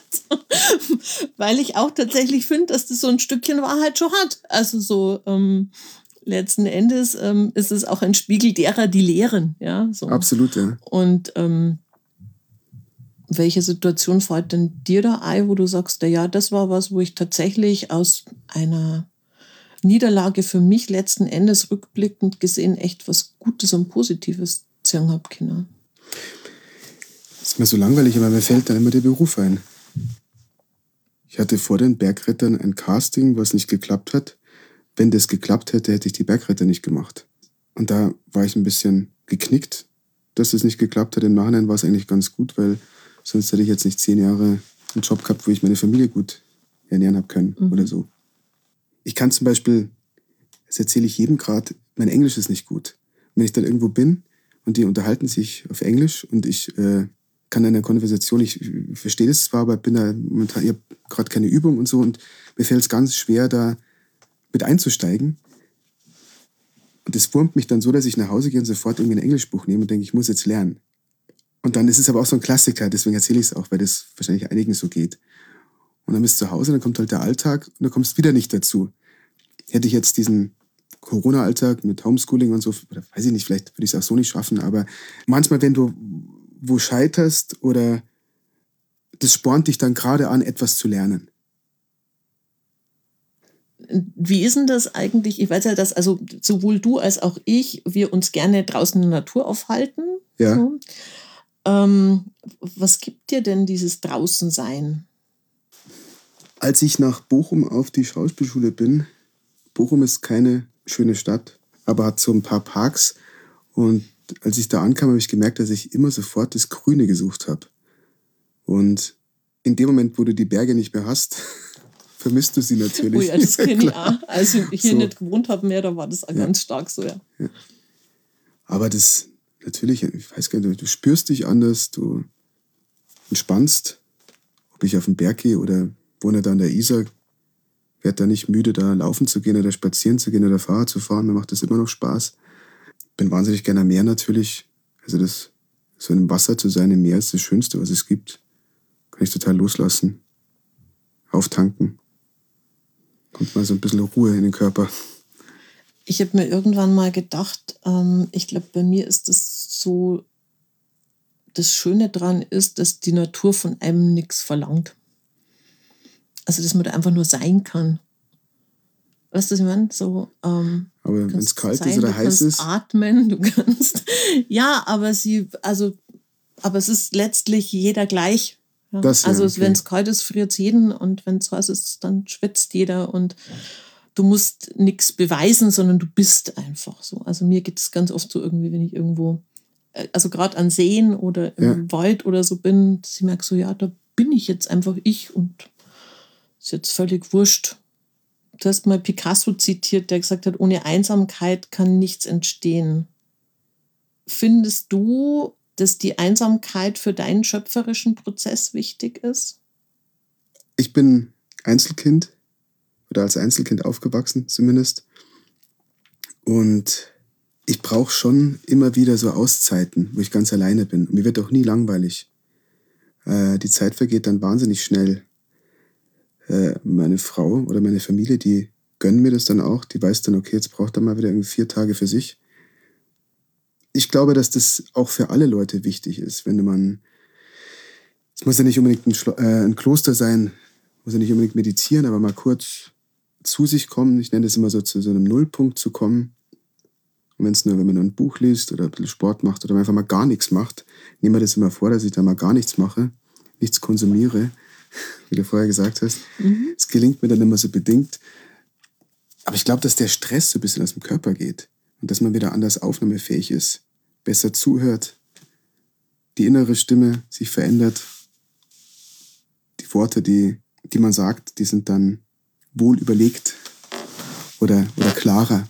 Weil ich auch tatsächlich finde, dass das so ein Stückchen Wahrheit schon hat. Also so ähm, letzten Endes ähm, ist es auch ein Spiegel derer, die lehren. Ja, so. Absolut, ja. Und ähm, welche Situation fällt denn dir da ein, wo du sagst, ja, das war was, wo ich tatsächlich aus einer Niederlage für mich letzten Endes rückblickend gesehen echt was Gutes und Positives gezogen habe, Kinder? Das ist mir so langweilig, aber mir fällt dann immer der Beruf ein. Ich hatte vor den Bergrettern ein Casting, was nicht geklappt hat. Wenn das geklappt hätte, hätte ich die Bergretter nicht gemacht. Und da war ich ein bisschen geknickt, dass es nicht geklappt hat. Im Nachhinein war es eigentlich ganz gut, weil sonst hätte ich jetzt nicht zehn Jahre einen Job gehabt, wo ich meine Familie gut ernähren habe können mhm. oder so. Ich kann zum Beispiel, das erzähle ich jedem gerade, mein Englisch ist nicht gut. Und wenn ich dann irgendwo bin und die unterhalten sich auf Englisch und ich äh, kann in einer Konversation, ich verstehe das zwar, aber bin da momentan, ich habe gerade keine Übung und so und mir fällt es ganz schwer, da mit einzusteigen. Und das wurmt mich dann so, dass ich nach Hause gehe und sofort irgendwie ein Englischbuch nehme und denke, ich muss jetzt lernen. Und dann ist es aber auch so ein Klassiker, deswegen erzähle ich es auch, weil das wahrscheinlich einigen so geht. Und dann bist du zu Hause, dann kommt halt der Alltag und dann kommst du wieder nicht dazu. Hätte ich jetzt diesen Corona-Alltag mit Homeschooling und so, oder weiß ich nicht, vielleicht würde ich es auch so nicht schaffen, aber manchmal, wenn du wo scheiterst oder das spornt dich dann gerade an, etwas zu lernen. Wie ist denn das eigentlich? Ich weiß ja, dass also sowohl du als auch ich, wir uns gerne draußen in der Natur aufhalten. Ja. So. Ähm, was gibt dir denn dieses Draußensein? Als ich nach Bochum auf die Schauspielschule bin, Bochum ist keine schöne Stadt, aber hat so ein paar Parks und als ich da ankam, habe ich gemerkt, dass ich immer sofort das Grüne gesucht habe. Und in dem Moment, wo du die Berge nicht mehr hast, vermisst du sie natürlich. Oh ja, das kenne ich auch. Als ich hier so nicht gewohnt habe mehr, da war das auch ja. ganz stark so, ja. ja. Aber das, natürlich, ich weiß gar nicht, du spürst dich anders, du entspannst. Ob ich auf den Berg gehe oder wohne da an der Isar, werde da nicht müde, da laufen zu gehen oder spazieren zu gehen oder Fahrrad zu fahren. Mir macht das immer noch Spaß. Bin wahnsinnig gerne am Meer natürlich. Also das, so im Wasser zu sein, im Meer ist das Schönste, was es gibt. Kann ich total loslassen. Auftanken. Kommt mal so ein bisschen Ruhe in den Körper. Ich habe mir irgendwann mal gedacht, ähm, ich glaube, bei mir ist das so, das Schöne dran ist, dass die Natur von einem nichts verlangt. Also, dass man da einfach nur sein kann. Weißt du, was ich meine? So, ähm, Aber wenn es kalt sein, ist oder du heiß kannst ist. atmen, du kannst. Ja, aber sie, also, aber es ist letztlich jeder gleich. Ja. Das, ja, also okay. wenn es kalt ist, friert es jeden und wenn es heiß ist, dann schwitzt jeder und du musst nichts beweisen, sondern du bist einfach so. Also mir geht es ganz oft so irgendwie, wenn ich irgendwo, also gerade an Seen oder im Ja. Wald oder so bin, dass ich merke so, ja, da bin ich jetzt einfach ich und ist jetzt völlig wurscht. Du hast mal Picasso zitiert, der gesagt hat, ohne Einsamkeit kann nichts entstehen. Findest du, dass die Einsamkeit für deinen schöpferischen Prozess wichtig ist? Ich bin Einzelkind oder als Einzelkind aufgewachsen zumindest. Und ich brauche schon immer wieder so Auszeiten, wo ich ganz alleine bin. Und mir wird auch nie langweilig. Äh, die Zeit vergeht dann wahnsinnig schnell. Äh, meine Frau oder meine Familie, die gönnen mir das dann auch. Die weiß dann, okay, jetzt braucht er mal wieder irgendwie vier Tage für sich. Ich glaube, dass das auch für alle Leute wichtig ist, wenn man, es muss ja nicht unbedingt ein, Schlo- äh, ein Kloster sein, muss ja nicht unbedingt meditieren, aber mal kurz zu sich kommen. Ich nenne das immer so, zu so einem Nullpunkt zu kommen. Und wenn es nur, wenn man nur ein Buch liest oder ein bisschen Sport macht oder einfach mal gar nichts macht, nehmen wir das immer vor, dass ich da mal gar nichts mache, nichts konsumiere, wie du vorher gesagt hast. Es mhm. gelingt mir dann immer so bedingt. Aber ich glaube, dass der Stress so ein bisschen aus dem Körper geht und dass man wieder anders aufnahmefähig ist, besser zuhört, die innere Stimme sich verändert, die Worte, die, die man sagt, die sind dann wohl überlegt oder, oder klarer.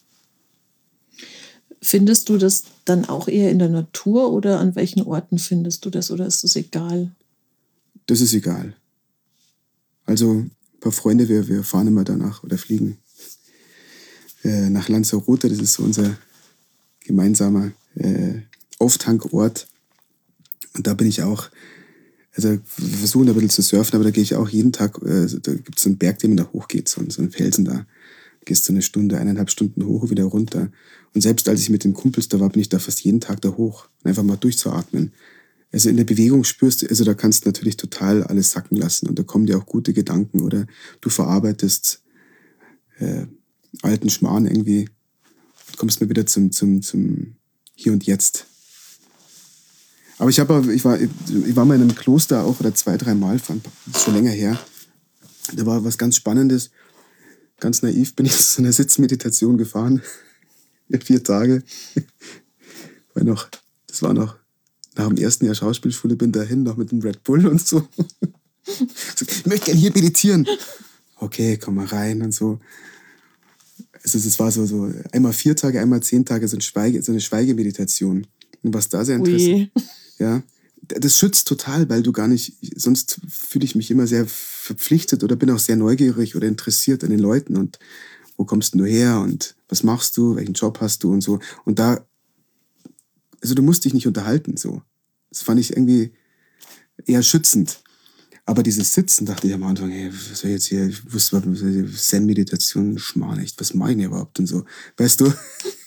Findest du das dann auch eher in der Natur oder an welchen Orten findest du das oder ist das egal? Das ist egal. Also ein paar Freunde, wir, wir fahren immer danach oder fliegen äh, nach Lanzarote. Das ist so unser gemeinsamer äh, Auftankort. Und da bin ich auch, also wir versuchen da ein bisschen zu surfen, aber da gehe ich auch jeden Tag, äh, da gibt es so einen Berg, den man da hochgeht, so, so einen Felsen da. Gehst du eine Stunde, eineinhalb Stunden hoch und wieder runter. Und selbst als ich mit den Kumpels da war, bin ich da fast jeden Tag da hoch. Einfach mal durchzuatmen. Also in der Bewegung spürst du, also da kannst du natürlich total alles sacken lassen. Und da kommen dir auch gute Gedanken oder du verarbeitest äh, alten Schmarrn irgendwie. Kommst mir wieder zum, zum, zum Hier und Jetzt. Aber ich, hab, ich, war, ich war mal in einem Kloster auch oder zwei, drei Mal, das ist schon länger her. Da war was ganz Spannendes. Ganz naiv bin ich zu einer Sitzmeditation gefahren. Vier Tage. War noch, das war noch nach dem ersten Jahr Schauspielschule, bin dahin, noch mit dem Red Bull und so. Ich möchte gerne hier meditieren. Okay, komm mal rein und so. Also es war so, so einmal vier Tage, einmal zehn Tage so, ein Schweige, so eine Schweigemeditation. Und was da sehr interessant ist. Ja, das schützt total, weil du gar nicht, sonst fühle ich mich immer sehr verpflichtet oder bin auch sehr neugierig oder interessiert an den Leuten und wo kommst du her und was machst du, welchen Job hast du und so. Und da, also du musst dich nicht unterhalten, so. Das fand ich irgendwie eher schützend. Aber dieses Sitzen, dachte ich am Anfang, hey, was soll ich jetzt hier, ich wusste überhaupt, Zen-Meditation, Schmarrn, echt, was mache ich denn überhaupt und so, weißt du?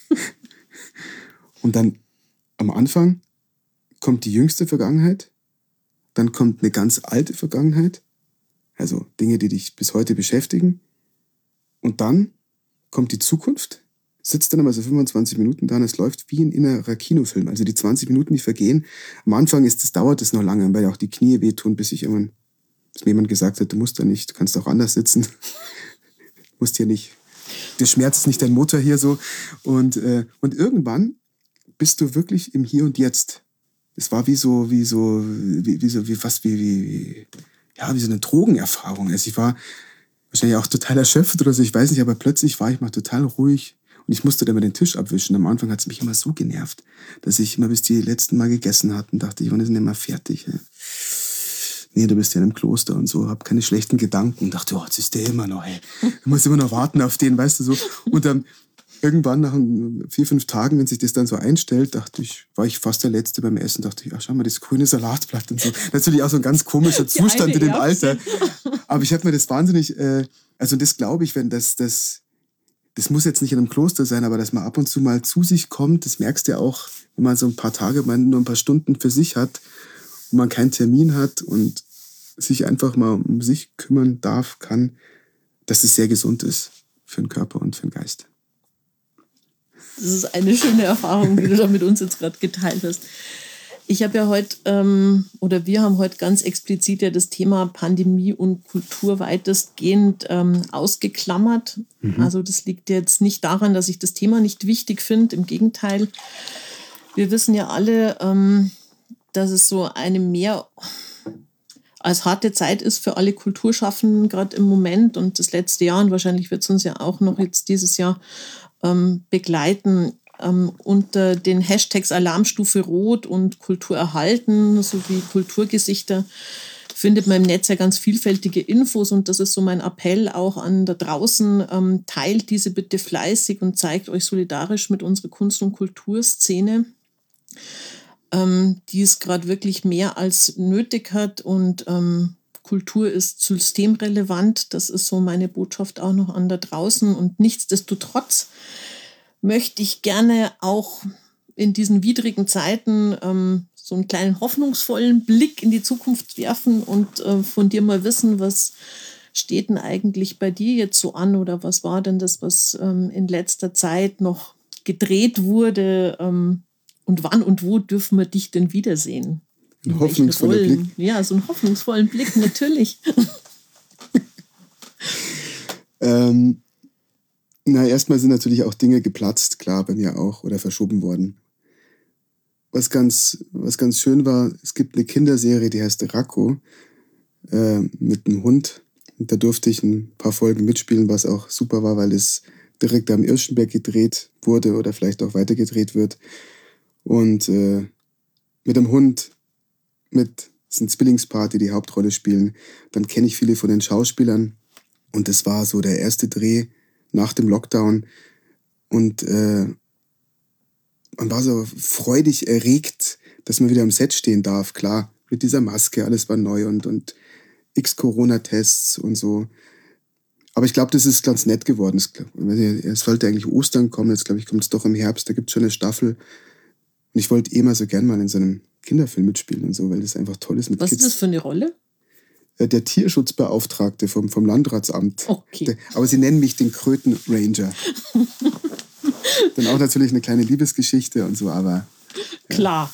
Und dann am Anfang kommt die jüngste Vergangenheit, dann kommt eine ganz alte Vergangenheit, also Dinge, die dich bis heute beschäftigen. Und dann kommt die Zukunft, sitzt dann immer so fünfundzwanzig Minuten da und es läuft wie ein innerer Kinofilm. Also die zwanzig Minuten, die vergehen. Am Anfang ist das, dauert es noch lange, weil auch die Knie wehtun, bis ich irgendwann, bis mir jemand gesagt hat, du musst da nicht, du kannst auch anders sitzen. Du musst hier nicht, der Schmerz ist nicht dein Motor hier so. Und, äh, und irgendwann bist du wirklich im Hier und Jetzt. Es war wie so, wie so, wie, wie so, wie fast wie, wie, ja, wie so eine Drogenerfahrung. Also ich war wahrscheinlich auch total erschöpft oder so, ich weiß nicht, aber plötzlich war ich mal total ruhig und ich musste dann mal den Tisch abwischen. Am Anfang hat es mich immer so genervt, dass ich immer bis die letzten Mal gegessen hatte und dachte, ich wann ist denn immer fertig? Ja? Nee, du bist ja in einem Kloster und so, hab keine schlechten Gedanken und dachte, oh, jetzt ist der immer noch, ey. Ich muss immer noch warten auf den, weißt du so. Und dann irgendwann nach vier, fünf Tagen, wenn sich das dann so einstellt, dachte ich, war ich fast der Letzte beim Essen, dachte ich, ach, schau mal, das grüne Salatblatt und so. Natürlich auch so ein ganz komischer Zustand in dem Alter. Aber ich habe mir das wahnsinnig, äh, also das glaube ich, wenn das, das, das muss jetzt nicht in einem Kloster sein, aber dass man ab und zu mal zu sich kommt, das merkst du ja auch, wenn man so ein paar Tage, man nur ein paar Stunden für sich hat, wo man keinen Termin hat und sich einfach mal um sich kümmern darf, kann, dass das sehr gesund ist für den Körper und für den Geist. Das ist eine schöne Erfahrung, die du da mit uns jetzt gerade geteilt hast. Ich habe ja heute, ähm, oder wir haben heute ganz explizit ja das Thema Pandemie und Kultur weitestgehend ähm, ausgeklammert. Mhm. Also das liegt jetzt nicht daran, dass ich das Thema nicht wichtig finde. Im Gegenteil, wir wissen ja alle, ähm, dass es so eine mehr als harte Zeit ist für alle Kulturschaffenden gerade im Moment und das letzte Jahr. Und wahrscheinlich wird es uns ja auch noch jetzt dieses Jahr ähm, begleiten. Ähm, unter den Hashtags Alarmstufe Rot und Kultur erhalten sowie Kulturgesichter findet man im Netz ja ganz vielfältige Infos und das ist so mein Appell auch an da draußen. Ähm, teilt diese bitte fleißig und zeigt euch solidarisch mit unserer Kunst- und Kulturszene, ähm, die es gerade wirklich mehr als nötig hat und ähm, Kultur ist systemrelevant. Das ist so meine Botschaft auch noch an da draußen und nichtsdestotrotz möchte ich gerne auch in diesen widrigen Zeiten ähm, so einen kleinen hoffnungsvollen Blick in die Zukunft werfen und äh, von dir mal wissen, was steht denn eigentlich bei dir jetzt so an oder was war denn das, was ähm, in letzter Zeit noch gedreht wurde ähm, und wann und wo dürfen wir dich denn wiedersehen? Ein hoffnungsvoller Blick. Ja, so einen hoffnungsvollen Blick, natürlich. ähm, na, erstmal sind natürlich auch Dinge geplatzt, klar, bei mir auch, oder verschoben worden. Was ganz, was ganz schön war, es gibt eine Kinderserie, die heißt Racco, äh, mit einem Hund. Und da durfte ich ein paar Folgen mitspielen, was auch super war, weil es direkt am Irschenberg gedreht wurde oder vielleicht auch weiter gedreht wird. Und äh, mit dem Hund, mit das ist ein Zwillingspaar, die die Hauptrolle spielen, dann kenne ich viele von den Schauspielern. Und das war so der erste Dreh nach dem Lockdown und äh, man war so freudig erregt, dass man wieder am Set stehen darf. Klar, mit dieser Maske, alles war neu und, und x Corona-Tests und so. Aber ich glaube, das ist ganz nett geworden. Es, es sollte eigentlich Ostern kommen, jetzt glaube ich, kommt es doch im Herbst, da gibt es schon eine Staffel. Und ich wollte eh mal so gern mal in so einem Kinderfilm mitspielen und so, weil das einfach toll ist mit Was Kids. ist das für eine Rolle? Der Tierschutzbeauftragte vom, vom Landratsamt. Okay. Der, aber sie nennen mich den Krötenranger. Dann auch natürlich eine kleine Liebesgeschichte und so, aber... Ja. Klar.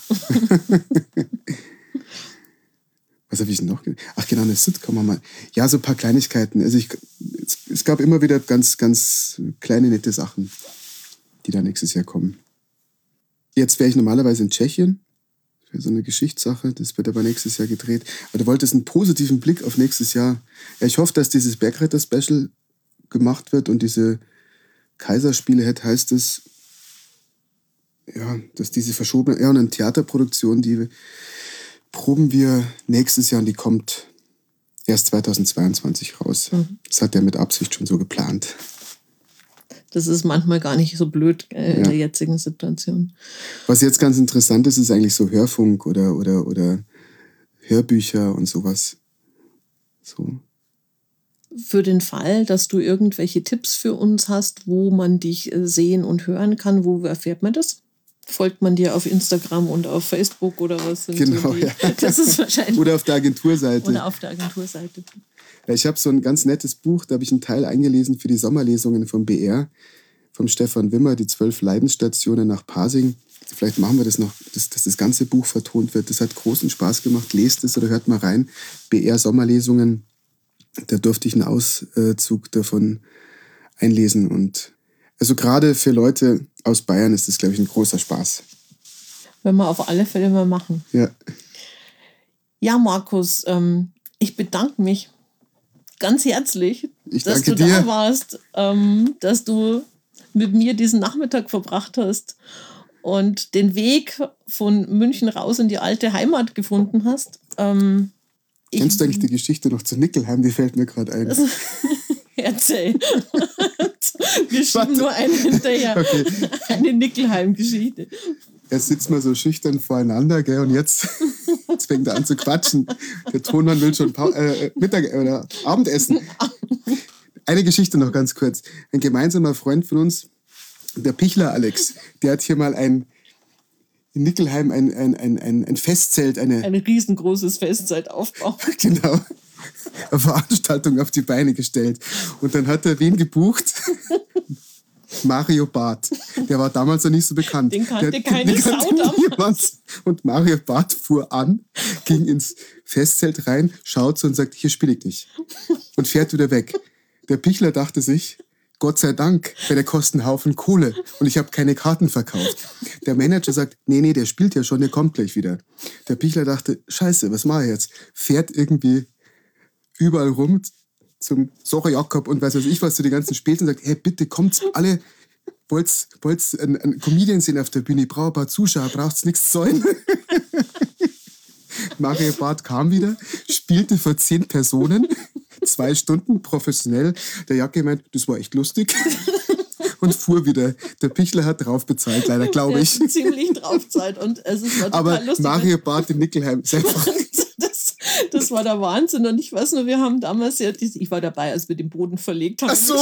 Was habe ich denn noch? Ach genau, eine Sitcom mal. Ja, so ein paar Kleinigkeiten. Also ich, es, es gab immer wieder ganz, ganz kleine, nette Sachen, die da nächstes Jahr kommen. Jetzt wäre ich normalerweise in Tschechien. Für so eine Geschichtssache, das wird aber nächstes Jahr gedreht. Aber du wolltest einen positiven Blick auf nächstes Jahr. Ja, ich hoffe, dass dieses Bergretter-Special gemacht wird und diese Kaiserspiele heißt es, ja, dass diese verschobene, ja, und eine Theaterproduktion, die proben wir nächstes Jahr und die kommt erst zweitausendzweiundzwanzig raus. Mhm. Das hat er mit Absicht schon so geplant. Das ist manchmal gar nicht so blöd äh, in ja. der jetzigen Situation. Was jetzt ganz interessant ist, ist eigentlich so Hörfunk oder, oder, oder Hörbücher und sowas. So. Für den Fall, dass du irgendwelche Tipps für uns hast, wo man dich sehen und hören kann, wo erfährt man das? Folgt man dir auf Instagram und auf Facebook oder was? Sind genau, so die, ja. Das ist wahrscheinlich. Oder auf der Agenturseite. Oder auf der Agenturseite. Ja, ich habe so ein ganz nettes Buch, da habe ich einen Teil eingelesen für die Sommerlesungen vom B R, vom Stefan Wimmer, die zwölf Leidensstationen nach Pasing. Vielleicht machen wir das noch, dass, dass das ganze Buch vertont wird. Das hat großen Spaß gemacht. Lest es oder hört mal rein. B R Sommerlesungen, da durfte ich einen Auszug davon einlesen. Und also gerade für Leute aus Bayern ist das, glaube ich, ein großer Spaß. Wenn wir auf alle Fälle mal machen. Ja. Ja, Markus, ähm, ich bedanke mich ganz herzlich, ich dass du dir. da warst, ähm, dass du mit mir diesen Nachmittag verbracht hast und den Weg von München raus in die alte Heimat gefunden hast. Ähm, Kennst du eigentlich die Geschichte noch zu Nickelheim? Die fällt mir gerade ein. Erzähl. Wir schieben nur einen hinterher. Okay. Eine Nickelheim-Geschichte. Jetzt sitzt man so schüchtern voreinander, gell, und jetzt, jetzt fängt er an zu quatschen. Der Tonmann will schon pa- äh, Mittag- oder Abendessen. Eine Geschichte noch ganz kurz. Ein gemeinsamer Freund von uns, der Pichler Alex, der hat hier mal ein in Nickelheim ein, ein, ein, ein, ein Festzelt, eine... Ein riesengroßes Festzelt aufbauen. Genau. Eine Veranstaltung auf die Beine gestellt. Und dann hat er wen gebucht? Mario Barth. Der war damals noch nicht so bekannt. Den kannte der, keine den Sau kannte damals. niemand. Und Mario Barth fuhr an, ging ins Festzelt rein, schaut so und sagt, hier spiele ich nicht. Und fährt wieder weg. Der Pichler dachte sich, Gott sei Dank, weil der kostet einen Haufen Kohle und ich habe keine Karten verkauft. Der Manager sagt, nee, nee, der spielt ja schon, der kommt gleich wieder. Der Pichler dachte, scheiße, was mache ich jetzt? Fährt irgendwie überall rum zum Sorry Jakob und weiß was ich was zu den ganzen Späten und sagt, hey, bitte kommt alle, wollt's, wollt's einen, einen Comedian sehen auf der Bühne, ich brauche ein paar Zuschauer, braucht's nichts zahlen. Mario Barth kam wieder, spielte vor zehn Personen, zwei Stunden professionell. Der Jacke meint, das war echt lustig. Und fuhr wieder. Der Pichler hat drauf bezahlt, leider, glaube ich. Der hat ziemlich drauf bezahlt und es ist war total Aber lustig. Mario Barth in Nickelheim ist einfach... Das, das war der Wahnsinn. Und ich weiß nur, wir haben damals ja, ich war dabei, als wir den Boden verlegt haben. Ach so.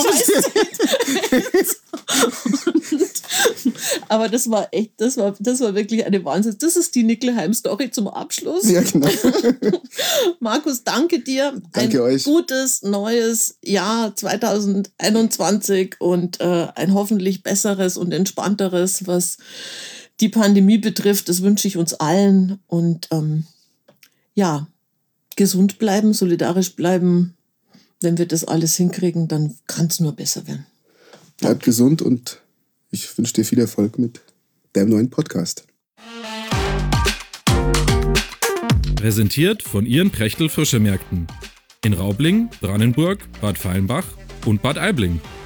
Und, aber das war echt, das war, das war wirklich eine Wahnsinn. Das ist die Nickelheim-Story zum Abschluss. Ja, genau. Markus, danke dir. Danke ein euch. gutes neues Jahr zwanzig einundzwanzig und äh, ein hoffentlich besseres und entspannteres, was die Pandemie betrifft. Das wünsche ich uns allen. Und ähm, ja, gesund bleiben, solidarisch bleiben. Wenn wir das alles hinkriegen, dann kann es nur besser werden. Bleib gesund und ich wünsche dir viel Erfolg mit deinem neuen Podcast. Präsentiert von Ihren Prechtl Fischemärkten in Raubling, Brannenburg, Bad Feilenbach und Bad Aibling.